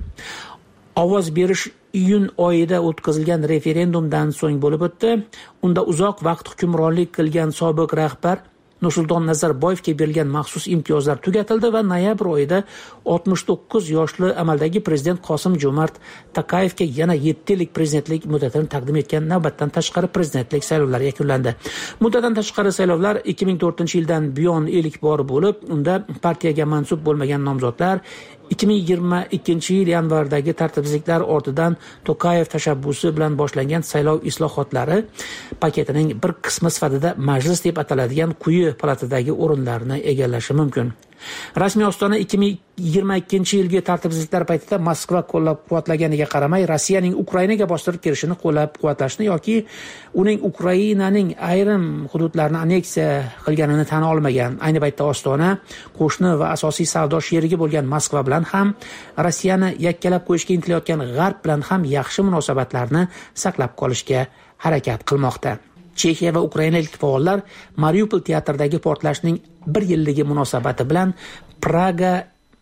Ovoz berish iyun oyida o'tkazilgan referendumdan so'ng bo'lib o'tdi. Unda uzoq vaqt hukmronlik qilgan sobiq rahbar Nursulton Nazarboyevga berilgan maxsus imtiyozlar tugatildi va noyabr oyida oltmish to'qqiz yoshli amaldagi prezident Qosim Jo'mart Tokayevga yana yetti yillik prezidentlik muddatini taqdim etgan navbatdan tashqari prezidentlik saylovlari yakunlandi. Muddatdan tashqari saylovlar ikki ming to'rtinchi yildan buyon ilk bor bo'lib, unda partiyaga mansub bo'lmagan nomzodlar ikki ming yigirma ikkinchi yil yanvardagi tartibsizliklar ortidan Tokayev tashabbusi bilan boshlangan saylov islohotlari paketining bir qismi sifatida majlis deb ataladigan quyi palatadagi o'rinlarni egallashi mumkin. Rasmiy Ostona ikki ming yigirma ikkinchi yilgi tartibsizliklar paytida Moskva qo'llab-quvvatlaganiga qaramay, Rossiyaning Ukrainaga bostirib kirishini qo'llab-quvvatlashni yoki uning Ukrainaning ayrim hududlarini anneksiya qilganini tan olmagan. Ayni paytda Ostona qo'shni va asosiy savdo sherigi bo'lgan Moskva bilan ham, Rossiyani yakkalab qo'yishga intilayotgan G'arb bilan ham yaxshi munosabatlarni saqlab qolishga harakat qilmoqda. Chexiya va ukrainalik faollar Mariupol teatridagi portlashning bir yilligi munosabati bilan Praga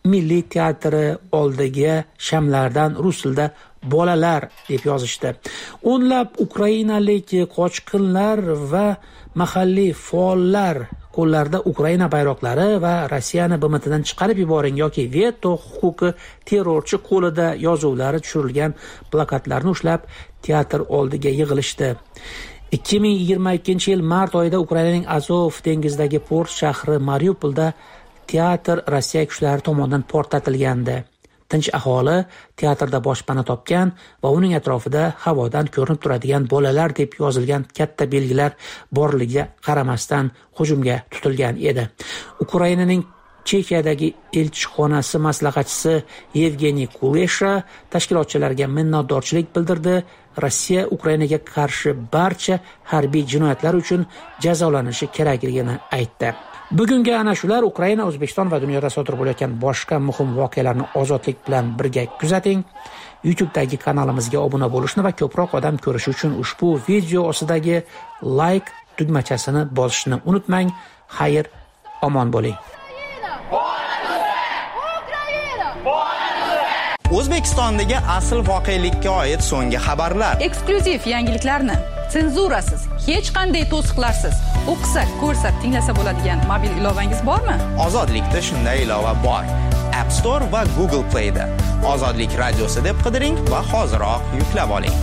Milliy teatri oldiga shamlardan rus tilida bolalar deb yozishdi. O'nlab ukrainalik qochqinlar va mahalliy faollar qo'llarida Ukraina bayroqlari va Rossiyani B M Tdan chiqarib yuboring yoki veto huquqi terrorchi qo'lida yozuvlari tushirilgan plakatlarni ushlab teatr oldiga yig'ilishdi. ikki ming yigirma ikkinchi yil mart oyida Ukrainaning Azov dengizidagi port shahri Mariupolda teatr Rossiya kuchlari tomonidan portlatilgandi. Tinch aholi teatrda boshpana topgan va uning atrofida havodan ko'rinib turadigan bolalar deb yozilgan katta belgilar borligiga qaramasdan hujumga tutilgan edi. Ukrainaning Chexiyadagi elchixonasi maslahatchisi Yevgeniy Kulesha tashkilotchilarga minnatdorchilik bildirdi. Rossiya Ukrainaga qarshi barcha harbiy jinoyatlar uchun jazolanishi kerakligini aytdi. Bugungi ana shular. Ukraina, O'zbekiston va dunyoda sodir bo'layotgan boshqa muhim voqealarni ozodlik bilan birga kuzating. YouTube'dagi kanalimizga obuna bo'lishni va ko'proq odam ko'rishi uchun ushbu video ostidagi like tugmachasini bosishni unutmang. Xayr, omon bo'ling. O'zbekistondagi asl voqelikka oid so'nggi xabarlar, eksklyuziv yangiliklarni senzurasiz, hech qanday to'siqlarsiz o'qisak, ko'rsak, tinglasa bo'ladigan mobil ilovangiz bormi? Ozodlikda shunday ilova bor. App Store va Google Play da Ozodlik radiosi deb qidiring va hoziroq yuklab oling.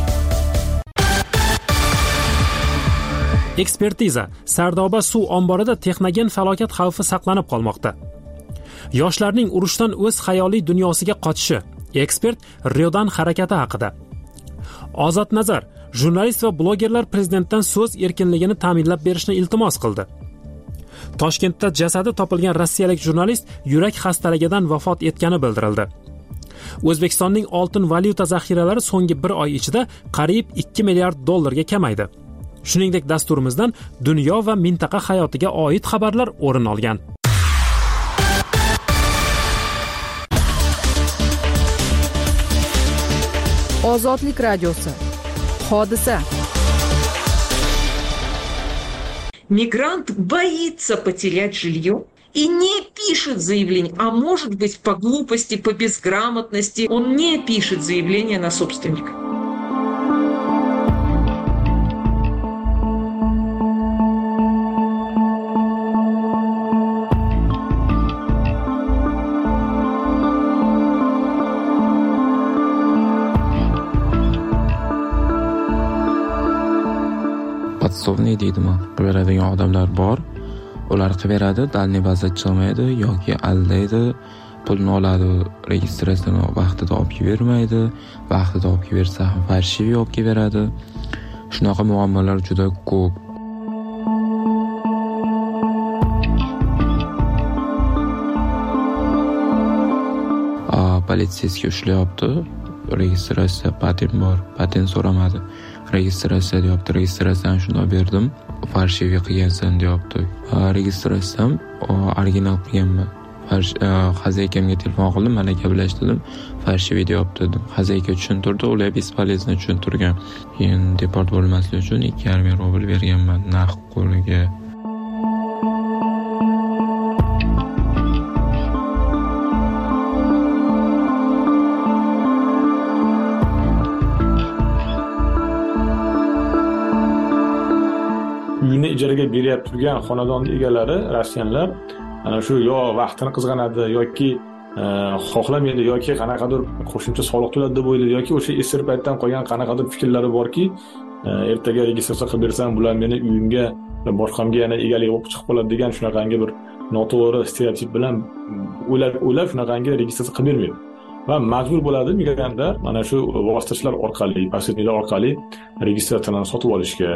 Ekspertiza: Sardoba suv omborida texnogen falokat xavfi saqlanib qolmoqda. Yoshlarning urushdan o'z xayoliy dunyosiga qochishi. Ekspert Riodan harakati haqida. Ozod Nazar: jurnalist va blogerlar prezidentdan so'z erkinligini ta'minlab berishni iltimos qildi. Toshkentda jasadi topilgan rossiyalik jurnalist yurak xastaligidan vafot etgani bildirildi. O'zbekistonning oltin valyuta zaxiralari so'nggi bir oy ichida qariyb ikki milliard dollarga kamaydi. Shuningdek, dasturimizdan dunyo va mintaqa hayotiga oid xabarlar o'rin olgan. Ozodlik radiosi. Hodisa. Мигрант боится потерять жилье и не пишет заявление, а может быть по глупости, по безграмотности он не пишет заявление на собственника. Podsovniy deydimi? Beradigan odamlar bor. Ular qilaveradi, dalniy baza chiqmaydi yoki aldaydi, pulni oladi, registratsiyani vaqtida olib bermaydi, vaqtida olib bersa ham farshiviy olib beradi. Shunaqa muammolar juda ko'p. A, politsiyasiga ushlayapti. Registratsiya patent bor, patent so'ramadi. Registratsiya deyapti, registratsiyani shunday berdim, farshiviy qilgansan deyapti. Registratsiyam original qilganman. Xazaykamga telefon qildim, mana gaplashdim, farshiviy deyapti dedim. Xazayka tushuntirdi, ular bespolezno tushuntirgan. Keyin deport bo'lmaslik uchun ikki yarim ming rubl berganman naqd qo'liga. Uyini ijaraga beryapti turgan xonadon egalari, rossiyanlar, ana shu yo vaqtini qizg'anadi yoki xohlamaydi yoki qanaqadir qo'shimcha soliq to'ladi deb o'ylaydi yoki o'sha esir paytdan qolgan qanaqadir fikrlari borki, ertaga registratsiya qilib bersam, bular meni uyimga va boshqamga yana egalik bo'lib chiqib qoladi degan shunaqangi bir noto'g'ri stereotip bilan o'ylab o'ylab shunaqangi registratsiya qilib bermaydi. Va majbur bo'ladi migrantlar mana shu vositachilar orqali, posredniklar orqali registratsiyani sotib olishga.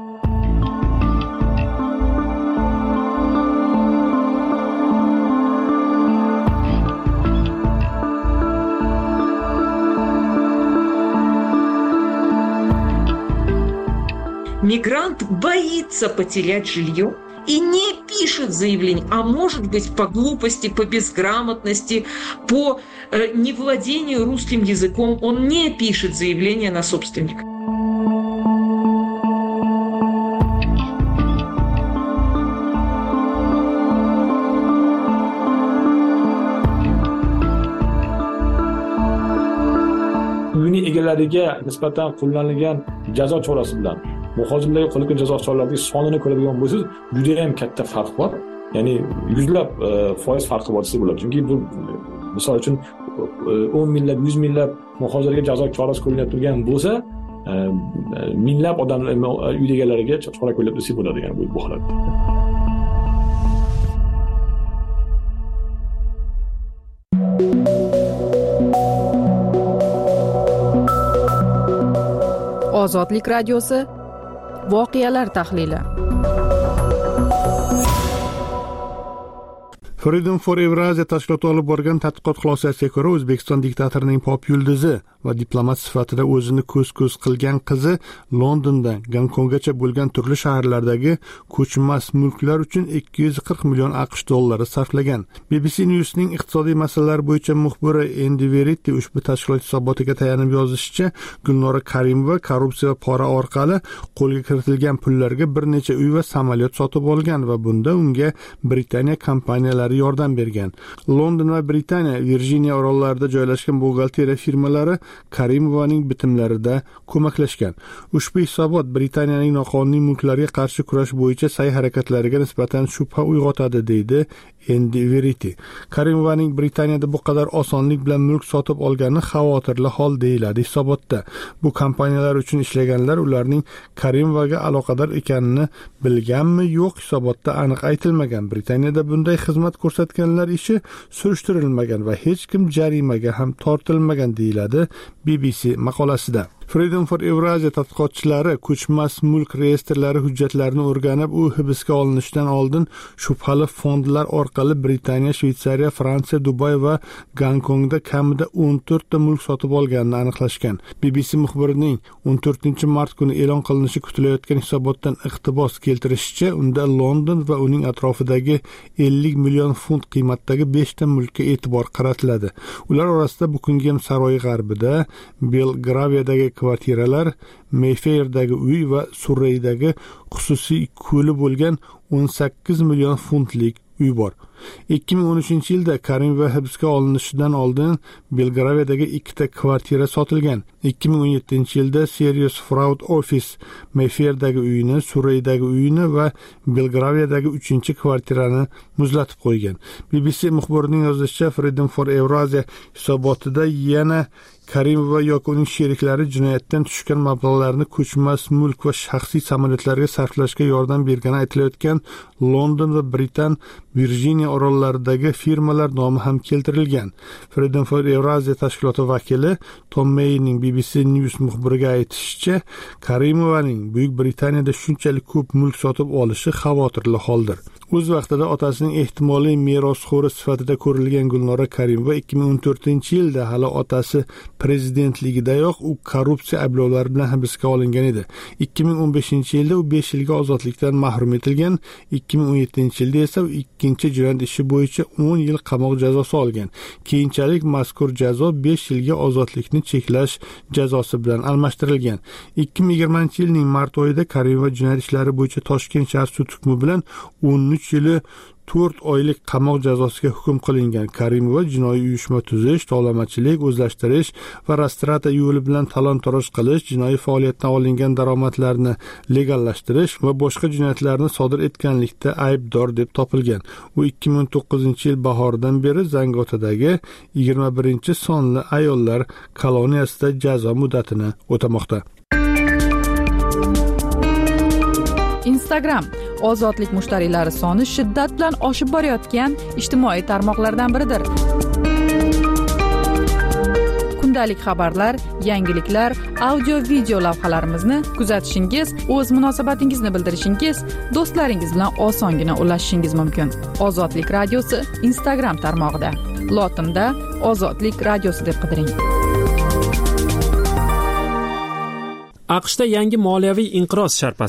Мигрант боится потерять жилье и не пишет заявление, а может быть по глупости, по безграмотности, по э, невладению русским языком он не пишет заявление на собственника. egalariga nisbatan qo'llanilgan jazo chorasi bilan muhojirlarga qo'llanilgan jazo choralarining sonini ko'radigan bo'lsangiz, juda ham katta farq bor. Ya'ni yuzlab foiz farqi bor desa bo'ladi. Chunki bu misol uchun o'n minglab, yuz minglab muhojirlarga jazo chorasi qo'llanib turgan bo'lsa, minglab odamlar uy egalariga chora qo'llab desa bo'ladi, ya'ni bu holatda. Ozodlik radiosi voqealar tahlili. Freedom for Eurasia tashkiloti olib borgan tadqiqot xulosasiga ko'ra, O'zbekiston diktatorining pop yulduzi va diplomat sifatida o'zini ko'z-ko'z qilgan qizi Londondan Gonkonggacha bo'lgan turli shaharlardagi ko'chmas mulklar uchun ikki yuz qirq million AQSh dollari sarflagan. B B C News'ning iqtisodiy masalalar bo'yicha muxbiri Endi Verity ushbu tashkilot hisobotiga tayanib yozishicha, Gulnora Karimova korrupsiya va pora orqali qo'lga kiritilgan pullarga bir necha uy va samolyot sotib olgan va bunda unga Britaniya kompaniyalari yordam bergan. London va Britaniya Virjiniya orollarida joylashgan buxgalteriya firmalari Karimovaning bitimlarida ko'maklashgan. Ushbu hisobot Britaniyaning noqonuniy mulklarga qarshi kurash bo'yicha sa'y-harakatlariga nisbatan shubha uyg'otadi, deydi Endi Verity. Karimovaning Britaniyada bu qadar osonlik bilan mulk sotib olgani xavotirli hol deyiladi hisobotda. Bu kompaniyalar uchun ishlaganlar ularning Karimovaga aloqador ekanini bilganmi, yo'q, hisobotda aniq aytilmagan. Britaniyada bunday xizmat ko'rsatganlar ishi surishtirilmagan va hech kim jarimaga ham tortilmagan, deyiladi B B C maqolasida. Freedom for Eurasia tadqiqotchilari ko'chmas mulk reyestrlari hujjatlarini o'rganib, u hibsga olinishidan oldin shubhali fondlar orqali Britaniya, Shveysariya, Fransiya, Dubay va Gonkongda kamida o'n to'rt ta mulk sotib olganini aniqlashgan. B B C muxbirining o'n to'rtinchi mart kuni e'lon qilinishi kutilayotgan hisobotdan iqtibos keltirishicha, unda London va uning atrofidagi ellik million funt qiymatdagi besh ta mulkka e'tibor qaratiladi. Ular orasida Buckingham saroyi g'arbida, Belgraviyadagi kvartiralar, Mayfairdagi uy va Surreydagi xususiy ko'li bo'lgan o'n sakkiz million funtlik uy bor. ikki ming o'n uchinchi yilda Karimova hibsga olinishidan oldin Belgraviyadagi ikkita kvartira sotilgan. ikki ming o'n yettinchi yilda Serious Fraud Office Mayfairdagi uyini, Surreydagi uyini va Belgraviyadagi uchinchi kvartirani muzlatib qo'ygan. B B C muxbirining yozishicha, Freedom for Eurasia hisobotida yana Karimova yoki uning sheriklari jinoyatdan tushgan mablag'larni ko'chmas mulk va shaxsiy samolyotlarga sarflashga yordam bergani aytilayotgan London va Britan Virjiniya orollaridagi firmalar nomi ham keltirilgan. Freedom for Eurasia tashkiloti vakili Tom Mayning B B C News muxbiriga aytishicha, Karimovaning Buyuk Britaniyada shunchalik ko'p mulk sotib olishi xavotirli holdir. O'z vaqtida otasining ehtimoliy merosxo'ri sifatida ko'rilgan Gulnora Karimova ikki ming o'n to'rtinchi yilda hali otasi prezidentligidayoq u korrupsiya ayblovlari bilan hibsga olingan edi. ikki ming o'n beshinchi yilda u besh yilga ozodlikdan mahrum etilgan, ikki ming o'n yettinchi yilda esa u ikkinchi jinoyat ishi bo'yicha o'n yil qamoq jazosi olgan. Keyinchalik mazkur jazo besh yilga ozodlikni cheklash jazosi bilan almashtirilgan. ikki ming yigirmanchi yilning mart oyida Karimova jinoyat ishlari bo'yicha Toshkent shahar sud hukmi bilan o'n uch yili to'rt oylik qamoq jazosiga hukm qilingan. Karimova jinoiy uyushma tuzish, tovlamachilik, o'zlashtirish va rastrata yo'li bilan talon-toroj qilish, jinoiy faoliyatdan olingan daromadlarni legallashtirish va boshqa jinoyatlarni sodir etganlikda aybdor deb topilgan. U ikki ming o'n to'qqizinchi yil bahoridan beri Zangotadagi yigirma birinchi sonli ayollar koloniyasida jazo muddatini o'tamoqda. Instagram ozodlik mushtariylari soni shiddat bilan oshib borayotgan ijtimoiy tarmoqlardan biridir. Kundalik xabarlar, yangiliklar, audio-video lavhalarimizni kuzatishingiz, o'z munosabatingizni bildirishingiz, do'stlaringiz bilan osongina ulashishingiz mumkin. Ozodlik radiosi Instagram tarmog'ida. Lotinda Ozodlik radiosi deb qidiring. AQShda yangi moliyaviy inqiroz sharpasi.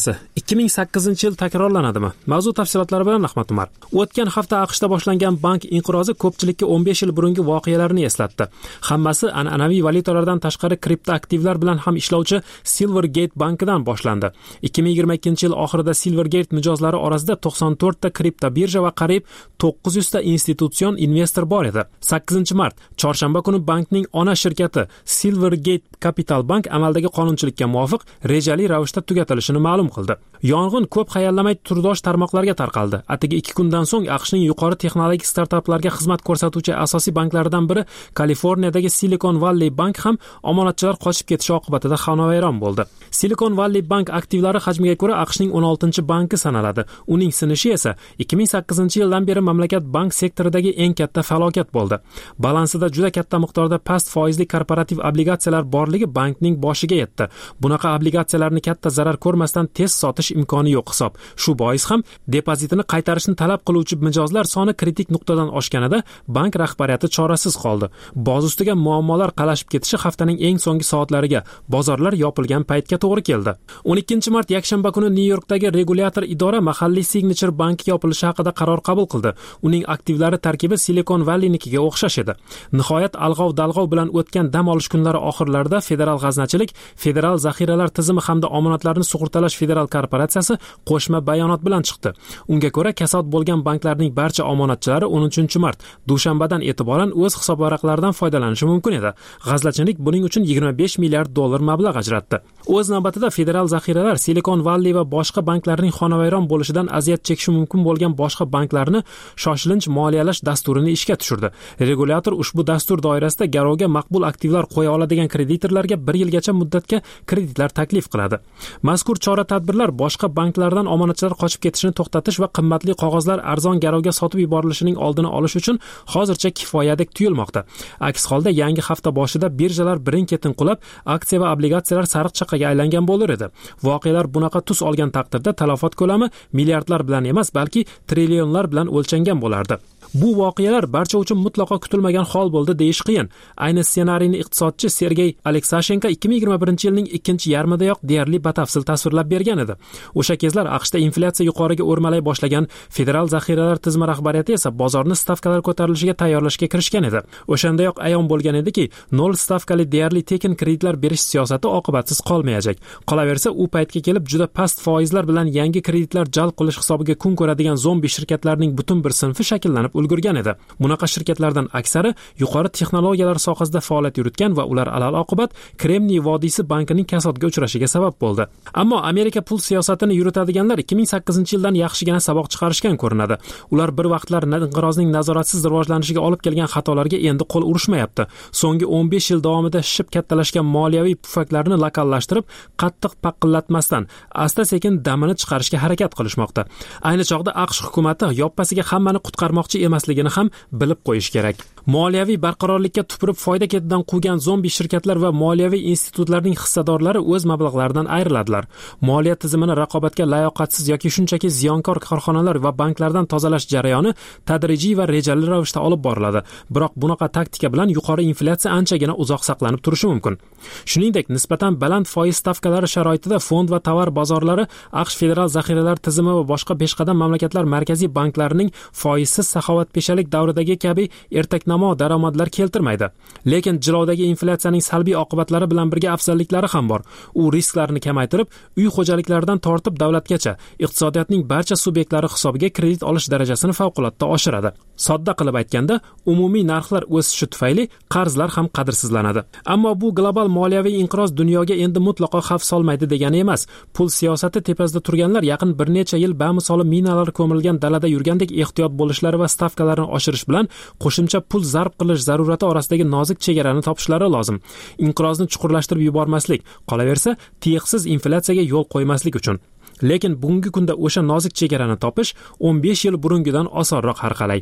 ikki ming sakkizinchi yil takrorlanadimi? Mavzu tafsilotlari bilan Ahmad Umar. O'tgan hafta AQShda boshlangan bank inqirozi ko'pchilikka o'n besh yil burungi voqealarni eslatdi. Hammasi an'anaviy valyutalardan tashqari kriptoaktivlar bilan ham ishlovchi Silvergate bankidan boshlandi. ikki ming yigirma ikkinchi yil oxirida Silvergate mijozlari orasida to'qson to'rtta kripto birja va qariyb to'qqiz yuz ta institutsion investor bor edi. sakkizinchi mart chorshanba kuni bankning ona shirkati Silvergate Capital Bank amaldagi qonunchilikka muvofiq rejali ravishda tugatilishini ma'lum qildi. Yong'in ko'p hayallamay turdosh tarmoqlarga tarqaldi. Atigi ikki kundan so'ng AQShning yuqori texnologik startaplarga xizmat ko'rsatuvchi asosiy banklaridan biri Kaliforniyadagi Silicon Valley Bank ham omonatchilar qochib ketishi oqibatida xonavayron bo'ldi. Silicon Valley Bank aktivlari hajmiga ko'ra AQShning o'n oltinchi banki sanaladi. Uning sinishi esa ikki ming sakkizinchi yildan beri mamlakat bank sektoridagi eng katta falokat bo'ldi. Balansida juda katta miqdorda past foizli korporativ obligatsiyalar borligi bankning boshiga yetdi. Bunaqa obligatsiyalarni katta zarar ko'rmasdan tez sotish imkoni yo'q hisob. Shu bois ham depozitini qaytarishni talab qiluvchi mijozlar soni kritik nuqtadan oshganida bank rahbariyati chorasiz qoldi. Boz ustiga muammolar qalashib ketishi haftaning eng so'nggi soatlariga, bozorlar yopilgan paytga to'g'ri keldi. o'n ikkinchi mart yakshanba kuni Nyu-Yorkdagi regulyator idora mahalliy Signature banki yopilishi haqida qaror qabul qildi. Uning aktivlari tarkibi Silicon Valleynikiga o'xshash edi. Nihoyat alg'ov-dalg'ov bilan o'tgan dam olish kunlari oxirlarida Federal g'aznachilik, Federal zaxiralar tizimi hamda omonatlarni sug'urtalash federal korporatsiyasi qo'shma bayonot bilan chiqdi. Unga ko'ra, kasod bo'lgan banklarning barcha omonatchilari o'n uchinchi mart dushanbadan e'tiboran o'z hisob varaqlaridan foydalanishi mumkin edi. G'aznachilik buning uchun yigirma besh milliard dollar mablag' ajratdi. O'z navbatida federal zaxiralar Silicon Valley va boshqa banklarning xonavayron bo'lishidan aziyat chekishi mumkin bo'lgan boshqa banklarni shoshilinch moliyalash dasturini ishga tushirdi. Regulyator ushbu dastur doirasida garovga maqbul aktivlar qo'ya oladigan kreditorlarga bir yilgacha muddatga kreditlar taklif qiladi. Mazkur chora-tadbirlar boshqa banklardan omonatchilar qochib ketishini to'xtatish va qimmatli qog'ozlar arzon garovga sotib yuborilishining oldini olish uchun hozircha kifoyadek tuyulmoqda. Aks holda yangi hafta boshida birjalar birin-ketin qulab, aksiya va obligatsiyalar sariq chaqaga aylangan bo'lar edi. Voqealar bunaqa tus olgan taqdirda talafot ko'lami milliardlar bilan emas, balki trillionlar bilan o'lchangan bo'lardi. Bu voqealar barcha uchun mutlaqo kutilmagan hol bo'ldi deyish qiyin. Ayni ssenariyni iqtisodchi Sergey Aleksashenko ikki ming yigirma birinchi yilning ikkinchi yarmidayoq deyarli batafsil tasvirlab bergan edi. O'sha kezlar AQShda inflyatsiya yuqoriga o'rmalay boshlagan, federal zaxiralar tizimi rahbariyati esa bozorni stavkalar ko'tarilishiga tayyorlashga kirishgan edi. O'shandayoq ayon bo'lgan ediki, nol stavkali deyarli tekin kreditlar berish siyosati oqibatsiz qolmayajak. Qolaversa, u paytga kelib juda past foizlar bilan yangi kreditlar jalb qilish hisobiga kun ko'radigan zombi shirkatlarning butun bir sinfi shakllanib ulgurgan edi. Bunaqa shirkatlardan aksari yuqori texnologiyalar sohasida faoliyat yuritgan va ular alal oqibat Kremniy vodiysi bankining kasodga uchrashiga sabab bo'ldi. Ammo Amerika pul siyosatini yuritadiganlar ikki ming sakkizinchi yildan yaxshigina saboq chiqarishgan ko'rinadi. Ular bir vaqtlar inqirozning nazoratsiz rivojlanishiga olib kelgan xatolarga endi qo'l urishmayapti. So'nggi o'n besh yil davomida shishib kattalashgan moliyaviy pufaklarni lokallashtirib, qattiq paqillatmasdan asta-sekin damini chiqarishga harakat qilishmoqda. Ayni chog'da AQSh hukumatı yoppasiga hammani qutqarmoqchi emasligini ham bilib qo'yish kerak. Moliyaviy barqarorlikka tupurib foyda ketidan quvgan zombi shirkatlar va moliyaviy institutlarning hissadorlari o'z mablag'laridan ayriladilar. Moliya tizimini raqobatga layoqatsiz yoki shunchaki ziyonkor korxonalar va banklardan tozalash jarayoni tadrijiy va rejali ravishda olib boriladi. Biroq bunaqa taktika bilan yuqori inflyatsiya anchagina uzoq saqlanib turishi mumkin. Shuningdek, nisbatan baland foiz stavkalari sharoitida fond va tovar bozorlari AQSh federal zaxiralar tizimi va boshqa peshqadam mamlakatlar markaziy banklarining foizsiz saxovatpeshalik davridagi kabi ertaknamo daromadlar keltirmaydi. Lekin jilovdagi inflyatsiyaning salbiy oqibatlari bilan birga afzalliklari ham bor. U risklarni kamaytirib, uy xo'jaliklaridan tortib davlatgacha iqtisodiyotning barcha subyektlari hisobiga kredit olish darajasini favqulodda oshiradi. Sodda qilib aytganda, umumiy narxlar o'sishi tufayli qarzlar ham qadrsizlanadi. Ammo bu global moliyaviy inqiroz dunyoga endi mutlaqo xavf solmaydi degani emas. Pul siyosati tepasida turganlar yaqin bir necha yil bamisoli minalar ko'milgan dalada yurgandek ehtiyot bo'lishlari va stavkalarni oshirish bilan qo'shimcha pul zarb qilish zarurati orasidagi nozik chegarani topishlari lozim. Inqirozni chuqurlashtirib yubormaslik, qolaversa, tiyiqsiz inflyatsiyaga yo'l qo'ymaslik uchun. Lekin bugungi kunda o'sha nozik chegarani topish o'n besh yil burungidan osonroq har qalay.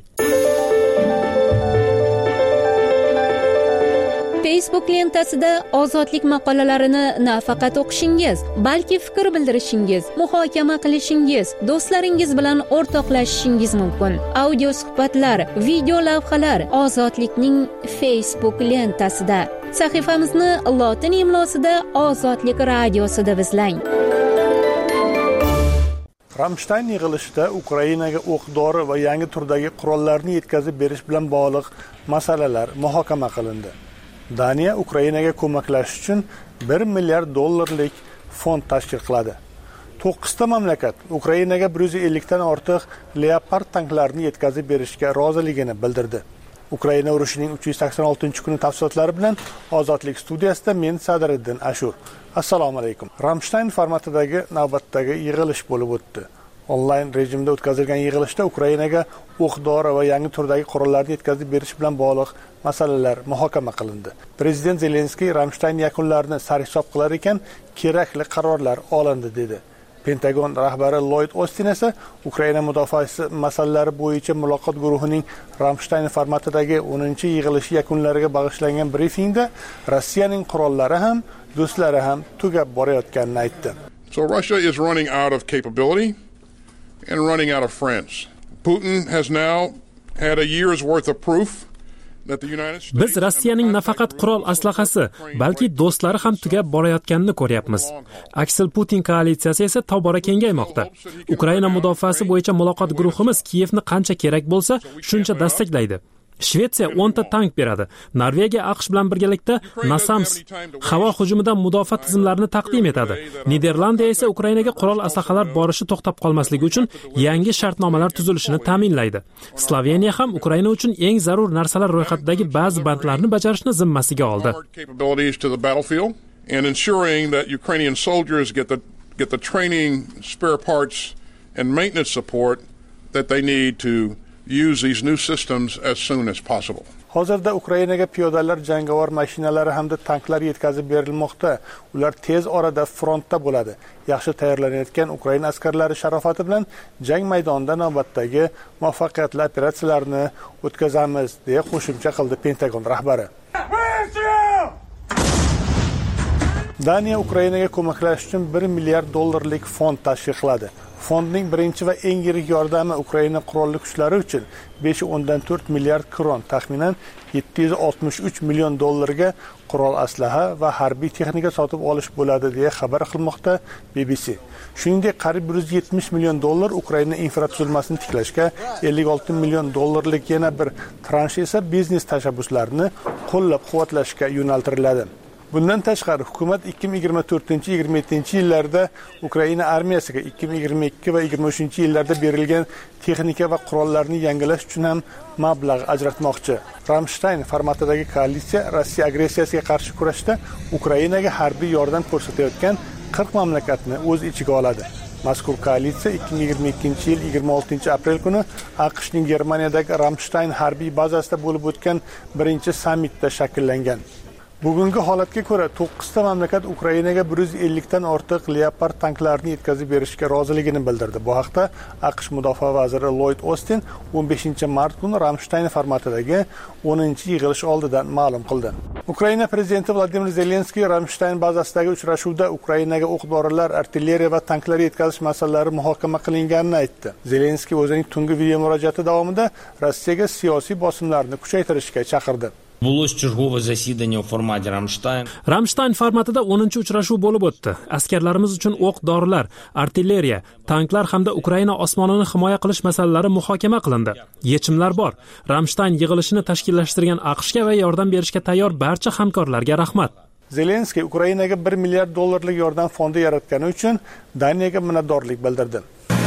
Facebook lentasida ozodlik maqolalarini nafaqat o'qishingiz, balki fikr bildirishingiz, muhokama qilishingiz, do'stlaringiz bilan o'rtoqlashishingiz mumkin. Audio suhbatlar, video lavhalar Ozodlikning Facebook lentasida. Sahifamizni lotin imlosida Ozodlik radiosida izlang. Ramstein yig'ilishida Ukrainaga o'q-dori va yangi turdagi qurollarni yetkazib berish bilan bog'liq masalalar muhokama qilindi. Daniya Ukrainaga ko'maklashish uchun bir milliard dollarlik fond tashkil qiladi. to'qqizta mamlakat Ukrainaga bir yuz ellik dan ortiq Leopard tanklarini yetkazib berishga roziligini bildirdi. Ukraina urushining uch yuz sakson oltinchi kuni tafsilotlari bilan Ozodlik studiyasida men Sadriddin Ashur. Assalomu alaykum. Ramstein formatidagi navbatdagi yig'ilish bo'lib o'tdi. Onlayn rejimda o'tkazilgan yig'ilishda Ukrainaga o'q-dori va yangi turdagi qurollarni yetkazib berish bilan bog'liq masalalar muhokama qilindi. Prezident Zelenskiy Ramstein yakunlarini sarhisob qilar ekan, kerakli qarorlar olindi dedi. Pentagon rahbari Lloyd Austin esa Ukraina mudofaasi masalalari bo'yicha muloqot guruhining Ramstein formatidagi o'ninchi yig'ilishi yakunlariga bag'ishlangan brifingda Rossiyaning qurollari ham, do'stlari ham tugab borayotganini aytdi. So Russia is running out of capability and running out of friends. Putin has now had a year's worth of proof. Biz Rossiyaning nafaqat qurol aslahasi, balki do'stlari ham tugab borayotganini ko'ryapmiz. Aksil Putin koalitsiyasi esa tobora kengaymoqda. Ukraina mudofaasi bo'yicha muloqot guruhimiz Kiyevni qancha kerak bo'lsa, shuncha dastaklaydi. Shvetsiya o'nta tank beradi. Norvegiya AQSh bilan birgalikda NASAMS havo hujumidan mudofaa tizimlarini taqdim etadi. Niderlandiya esa Ukrainaga qurol aslahalar borishi to'xtab qolmasligi uchun yangi shartnomalar tuzilishini ta'minlaydi. Sloveniya ham Ukraina uchun eng zarur narsalar ro'yxatidagi ba'zi bandlarni bajarishni zimmasiga oldi. And ensuring that Ukrainian soldiers get the get the training, spare parts and maintenance support that they need to use these new systems as soon as possible. Hozirda Ukrainaga piyodalar, jangovar mashinalari hamda tanklar yetkazib berilmoqda. Ular tez orada frontda bo'ladi. Yaxshi tayyorlanayotgan Ukraina askarlari sharofati bilan jang maydonida navbatdagi muvaffaqiyatli operatsiyalarni o'tkazamiz, deya qo'shimcha qildi Pentagon rahbari. Daniya Ukrainaga ko'maklashish uchun bir milliard dollarlik fond tashkil qiladi. Fondning birinchi va eng yirik yordami Ukraina qurolli kuchlari uchun besh nuqta o'ndan to'rt milliard kron, taxminan yetti yuz oltmish uch million dollarga qurol aslaha va harbiy texnika sotib olish bo'ladi, deya xabar qilmoqda B B C. Shuningdek, qariyb bir yuz yetmish million dollar Ukraina infratuzilmasini tiklashga, ellik olti million dollarlik yana bir transh esa biznes tashabbuslarini qo'llab-quvvatlashga yo'naltiriladi. Bundan tashqari, hukumat ikki ming yigirma to'rtinchi yigirma yettinchi yillarda Ukraina armiyasiga ikki ming yigirma ikki va yigirma uchinchi yillarda berilgan texnika va qurollarni yangilash uchun ham mablag' ajratmoqchi. Ramstein formatidagi koalitsiya Rossiya agressiyasiga qarshi kurashda Ukrainaga harbiy yordam ko'rsatayotgan qirq mamlakatni o'z ichiga oladi. Mazkur koalitsiya ikki ming yigirma ikkinchi yil yigirma oltinchi aprel kuni AQShning Germaniyadagi Ramstein harbiy bazasida bo'lib o'tgan birinchi sammitda shakllangan. Bugungi holatga ko'ra to'qqizta mamlakat Ukrainaga bir yuz ellik dan ortiq Leopard tanklarini yetkazib berishga roziligini bildirdi. Bu haqda AQSh mudofaa vaziri Lloyd Austin o'n beshinchi mart kuni Ramstein formatidagi o'ninchi yig'ilish oldidan ma'lum qildi. Ukraina prezidenti Vladimir Zelenskiy Ramstein bazasidagi uchrashuvda Ukrainaga o'q-dorilar, artilleriya va tanklar yetkazish masalalari muhokama qilinganini aytdi. Zelenskiy o'zining tungi video murojaati davomida Rossiyaga siyosiy bosimlarni kuchaytirishga chaqirdi. Булось чергове засідання у форматі Рамштайн. Ramstein formatida o'ninchi uchrashuv bo'lib o'tdi. Askarlarimiz uchun o'q-dorilar, artilleriya, tanklar hamda Ukraina osmonini himoya qilish masalalari muhokama qilindi. Yechimlar bor. Ramstein yig'ilishini tashkillashtirgan AQShga va yordam berishga tayyor barcha hamkorlarga rahmat. Zelenskiy Ukrainaga bir milliard dollarlik yordam fondi yaratgani uchun Daniyaga minnatdorlik bildirdi.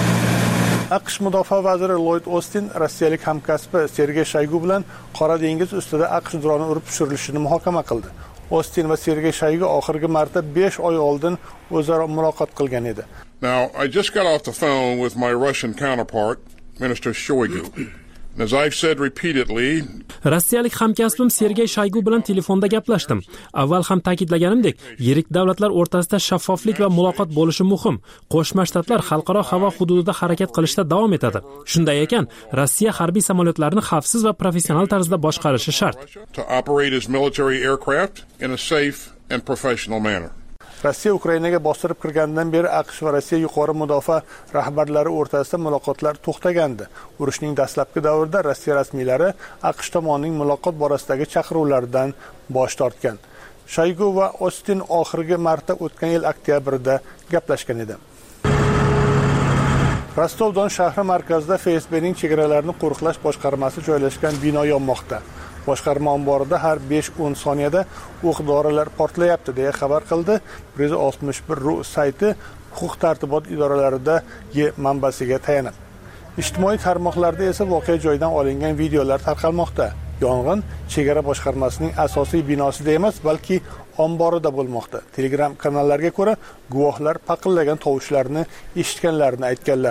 AQSh mudofaa vaziri Lloyd Austin rossiyalik hamkasbi Sergey Shoygu bilan Qora dengiz ustida AQSh droni urib tushirilishini muhokama qildi. Austin va Sergey Shoygu oxirgi marta besh oy oldin o'zaro muloqot qilgan edi. Now, I just got off the phone with my Russian counterpart, Minister Shoigu. As I've said repeatedly, Rossiyalik hamkasbim Sergey Shoygu bilan telefonda gaplashdim. Avval ham ta'kidlaganimdek, yirik davlatlar o'rtasida shaffoflik va muloqot bo'lishi muhim. Qo'shma Shtatlar xalqaro havo hududida harakat qilishda davom etadi. Shunday ekan, Rossiya harbiy samolyotlarini xavfsiz va professional tarzda boshqarishi shart. To operate its military aircraft in a safe and professional manner. Rossiya Ukrainaga bostirib kirgandan beri AQSh va Rossiya yuqori mudofaa rahbarlari o'rtasida muloqotlar to'xtagandi. Urushning dastlabki davrida Rossiya rasmiylari AQSh tomonining muloqot borasidagi chaqiruvlardan bosh tortgan. Shoygu va Austin oxirgi marta o'tgan yil oktyabrda gaplashgan edi. Rostov-Don shahri markazida F S B'ning chegaralarini qo'riqlash boshqarmasi joylashgan bino yonmoqda. Boshqarma omborida har besh o'n soniyada o'q-dorilar portlayapti deya xabar qildi bir yuz oltmish bir ru sayti huquq-tartibot idoralaridagi manbasiga tayanib. Ijtimoiy tarmoqlarda esa voqea joyidan olingan videolar tarqalmoqda. Yong'in chegara boshqarmasining asosiy binosida emas, balki omborida bo'lmoqda. Telegram kanallarga ko'ra, guvohlar paqillagan tovushlarni eshitganlarini aytganlar.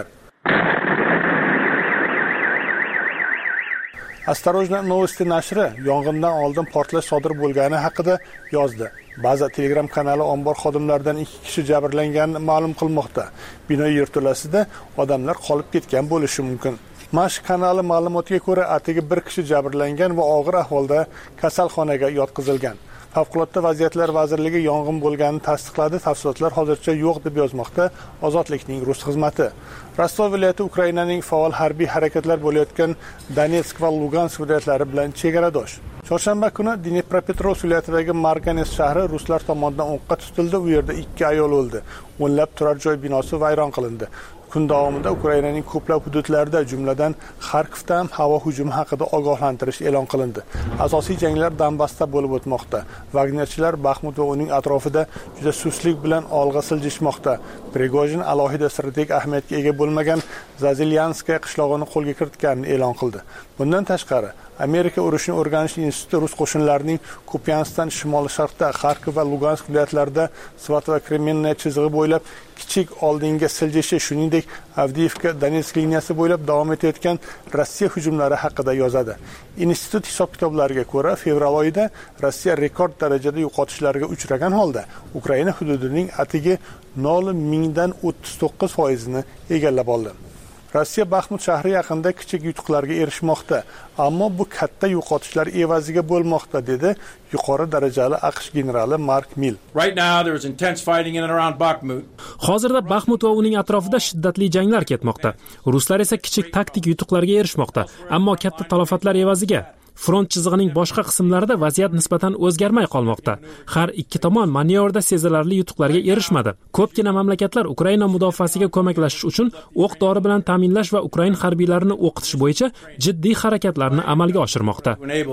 Осторожно Novosti nashri yong'indan oldin portlash sodir bo'lgani haqida yozdi. Ba'zi Telegram kanali ombor xodimlaridan ikki kishi jabrlanganini ma'lum qilmoqda. Bino yerto'lasida odamlar qolib ketgan bo'lishi mumkin. Mash kanali ma'lumotiga ko'ra, atigi bir kishi jabrlangan va og'ir ahvolda kasalxonaga yotqizilgan. Favqulodda vaziyatlar vazirligi yong'in bo'lganini tasdiqladi. Tafsilotlar hozircha yo'q deb yozmoqda Ozodlikning rus xizmati. Rostov viloyati Ukrainaning faol harbiy harakatlar bo'layotgan Donetsk va Lugansk viloyatlari bilan chegaradosh. Chorshanba kuni Dnepropetrovsk viloyatidagi Marganes shahri ruslar tomonidan o'qqa tutildi. U yerda ikki ayol o'ldi. O'nlab turar joy binosi vayron qilindi. Kun davomida Ukrainaning ko'plab hududlarida, jumladan Xarkovda ham havo hujumi haqida ogohlantirish e'lon qilindi. Asosiy janglar Donbassda bo'lib o'tmoqda. Wagnerchilar Baxmut va uning atrofida juda suslik bilan olg'a siljishmoqda. Prigojin alohida strategik ahamiyatga ega bo'lmagan Zazilyanskaya qishlog'ini qo'lga kiritganini e'lon qildi. Bundan tashqari, Amerika urushni o'rganish instituti rus qo'shinlarining Kupiansdan shimoli-sharqda, Xarkov va Lugansk viloyatlarida Svat va Kremenniy chizig'i bo'ylab kichik oldinga siljishi, shuningdek Avdiivka Donetsk liniyasi bo'ylab davom etayotgan Rossiya hujumlari haqida yozadi. Institut hisob-kitoblariga ko'ra, fevral oyida Rossiya rekord darajada yo'qotishlarga uchragan holda Ukraina hududining atigi nol mingdan o'ttiz to'qqiz foizini egallab oldi. Rossiya Baxmut shahri yaqinida kichik yutuqlarga erishmoqda, ammo bu katta yo'qotishlar evaziga bo'lmoqda, dedi yuqori darajali AQSh generali Mark Mill. Right now there is intense fighting in and around Bakhmut. Hozirda Baxmut va uning atrofida shiddatli janglar ketmoqda. Ruslar esa kichik taktik yutuqlarga erishmoqda, ammo katta talofatlar evaziga. Front chizig'ining boshqa qismlarida vaziyat nisbatan o'zgarmay qolmoqda. Har ikki tomon manevrda sezilarli yutuqlarga erishmadi. Ko'pgina mamlakatlar Ukraina mudofaasiga ko'maklashish uchun o'q-dori bilan ta'minlash va Ukrain harbiylarini o'qitish bo'yicha jiddiy harakatlarni amalga oshirmoqda.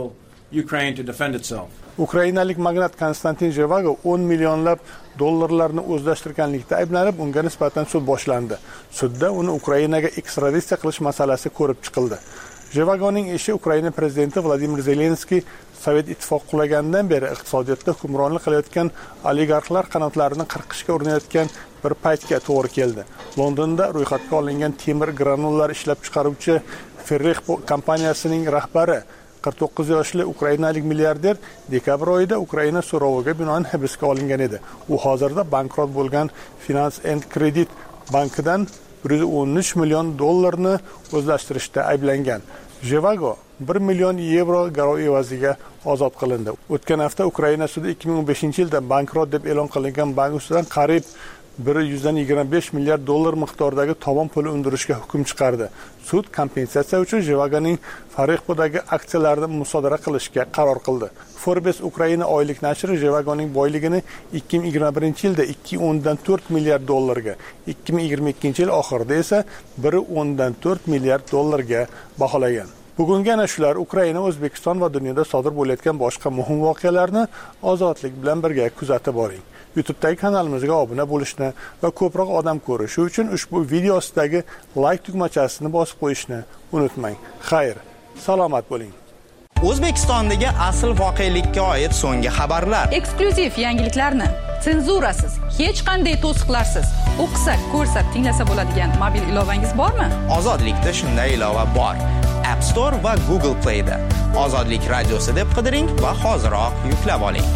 Ukrainalik magnat Konstantin Zhevago o'n millionlab dollarlarni o'zlashtirganlikda ayblanib, unga nisbatan sud boshlandi. Sudda uni Ukrainaga ekstraditsiya qilish masalasi ko'rib chiqildi. Zhevagoning ishi Ukraina prezidenti Vladimir Zelenskiy Sovet ittifoqi qulaganidan beri iqtisodiyotda hukmronlik qilayotgan oligarxlar qanotlarini qirqishga urinayotgan bir paytga to'g'ri keldi. Londonda ro'yxatga olingan temir granullar ishlab chiqaruvchi Ferrix kompaniyasining rahbari qirq to'qqiz yoshli ukrainalik milliarder dekabr oyida Ukraina so'roviga binoan hibsga olingan edi. U hozirda bankrot bo'lgan Finance and Credit bankidan bir yuz o'n uch million dollarni o'zlashtirishda ayblangan. Zhevago bir million yevro garov evaziga ozod qilindi. O'tgan hafta Ukraina sudi ikki ming o'n beshinchi yilda bankrot deb e'lon qilingan bank ustidan qariyb bir yuz yigirma besh milliard dollar miqdoridagi tovon puli undirishga hukm chiqardi. Sud kompensatsiya uchun Zhevagoning Farexpodagi aksiyalarini musodara qilishga qaror qildi. Forbes Ukraina oylik nashri Zhevagoning boyligini ikki ming yigirma birinchi yilda ikki o'ndan to'rt milliard dollarga, ikki ming yigirma ikkinchi yil oxirida esa bir o'ndan to'rt milliard dollarga baholagan. Bugungi ana shular Ukraina, O'zbekiston va dunyoda sodir bo'layotgan boshqa muhim voqealarni Ozodlik bilan birga kuzatib boring. YouTube'dagi kanalimizga obuna bo'lishni va ko'proq odam ko'rishi uchun ushbu video ostidagi like tugmachasini bosib qo'yishni unutmang. Xayr, salomat bo'ling. O'zbekistondagi asl voqelikka oid so'nggi xabarlar. Eksklyuziv yangiliklarni senzurasiz, hech qanday to'siqlarsiz o'qisa, ko'rsa, tinglasa bo'ladigan mobil ilovangiz bormi? Ozodlikda shunday ilova bor. App Store va Google Play'da Ozodlik radiosi deb qidiring va hoziroq yuklab oling.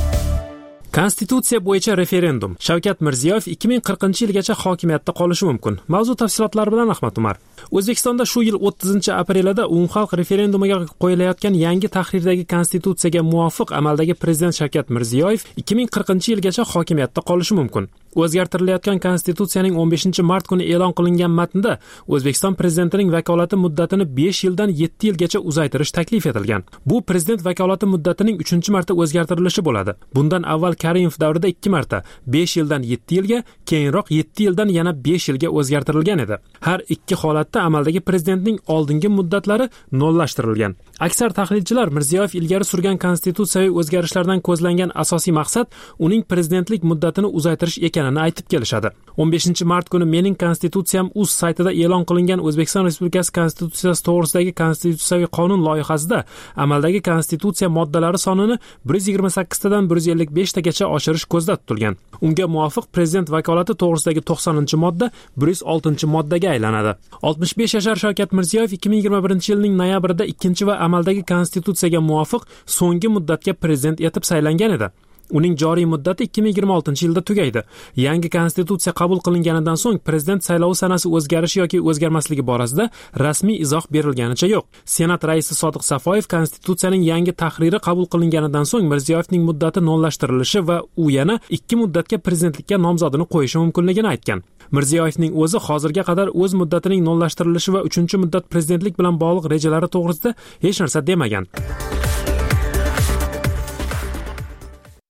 Konstitutsiya bo'yicha referendum. Shavkat Mirziyoyev ikki ming qirqinchi yilgacha hokimiyatda qolishi mumkin. Mavzu tafsilotlari bilan Ahmad Umar. O'zbekistonda shu yil o'ttizinchi aprelida umumxalq referendumiga qo'yilayotgan yangi tahrirdagi konstitutsiyaga muvofiq amaldagi prezident Shavkat Mirziyoyev ikki ming qirqinchi yilgacha hokimiyatda qolishi mumkin. O'zgartirilayotgan konstitutsiyaning o'n beshinchi mart kuni e'lon qilingan matnda O'zbekiston prezidentining vakolati muddatini besh yildan yetti yilgacha uzaytirish taklif etilgan. Bu prezident vakolati muddatining uchinchi marta o'zgartirilishi bo'ladi. Bundan avval Karimov davrida ikki marta besh yildan yetti yilga, keyinroq yetti yildan yana besh yilga o'zgartirilgan edi. Har ikki holatda amaldagi prezidentning oldingi muddatlari nollashtirilgan. Aksar tahlilchilar Mirziyoyev ilgari surgan konstitutsiyaviy o'zgarishlardan ko'zlangan asosiy maqsad uning prezidentlik muddatini uzaytirish ekanini aytib kelishadi. o'n beshinchi mart kuni Mening konstitutsiyam uz saytida e'lon qilingan O'zbekiston Respublikasi konstitutsiyasi to'g'risidagi konstitutsiyaviy qonun loyihasida amaldagi konstitutsiya moddalari sonini bir yuz yigirma sakkiz tadan bir yuz ellik besh tagacha oshirish ko'zda tutilgan. Unga muvofiq prezident vakolati to'g'risidagi to'qsoninchi modda bir yuz oltinchi moddaga aylanadi. oltmish besh yashar Shavkat Mirziyoyev ikki ming yigirma birinchi yilning noyabrida ikkinchi va amaldagi konstitutsiyaga muvofiq so'nggi muddatga prezident etib saylangan edi. Uning joriy muddati ikki ming yigirma oltinchi yilda tugaydi. Yangi konstitutsiya qabul qilinganidan so'ng prezident saylovi sanasi o'zgarishi yoki o'zgarmasligi borasida rasmiy izoh berilganicha yo'q. Senat raisi Sodiq Safoyev konstitutsiyaning yangi tahriri qabul qilinganidan so'ng Mirziyoyevning muddati nollashtirilishi va u yana ikki muddatga prezidentlikka nomzodini qo'yishi mumkinligini aytgan. Mirziyoyevning o'zi hozirga qadar o'z muddatining nollashtirilishi va uchinchi muddat prezidentlik bilan bog'liq rejalari to'g'risida hech narsa demagan.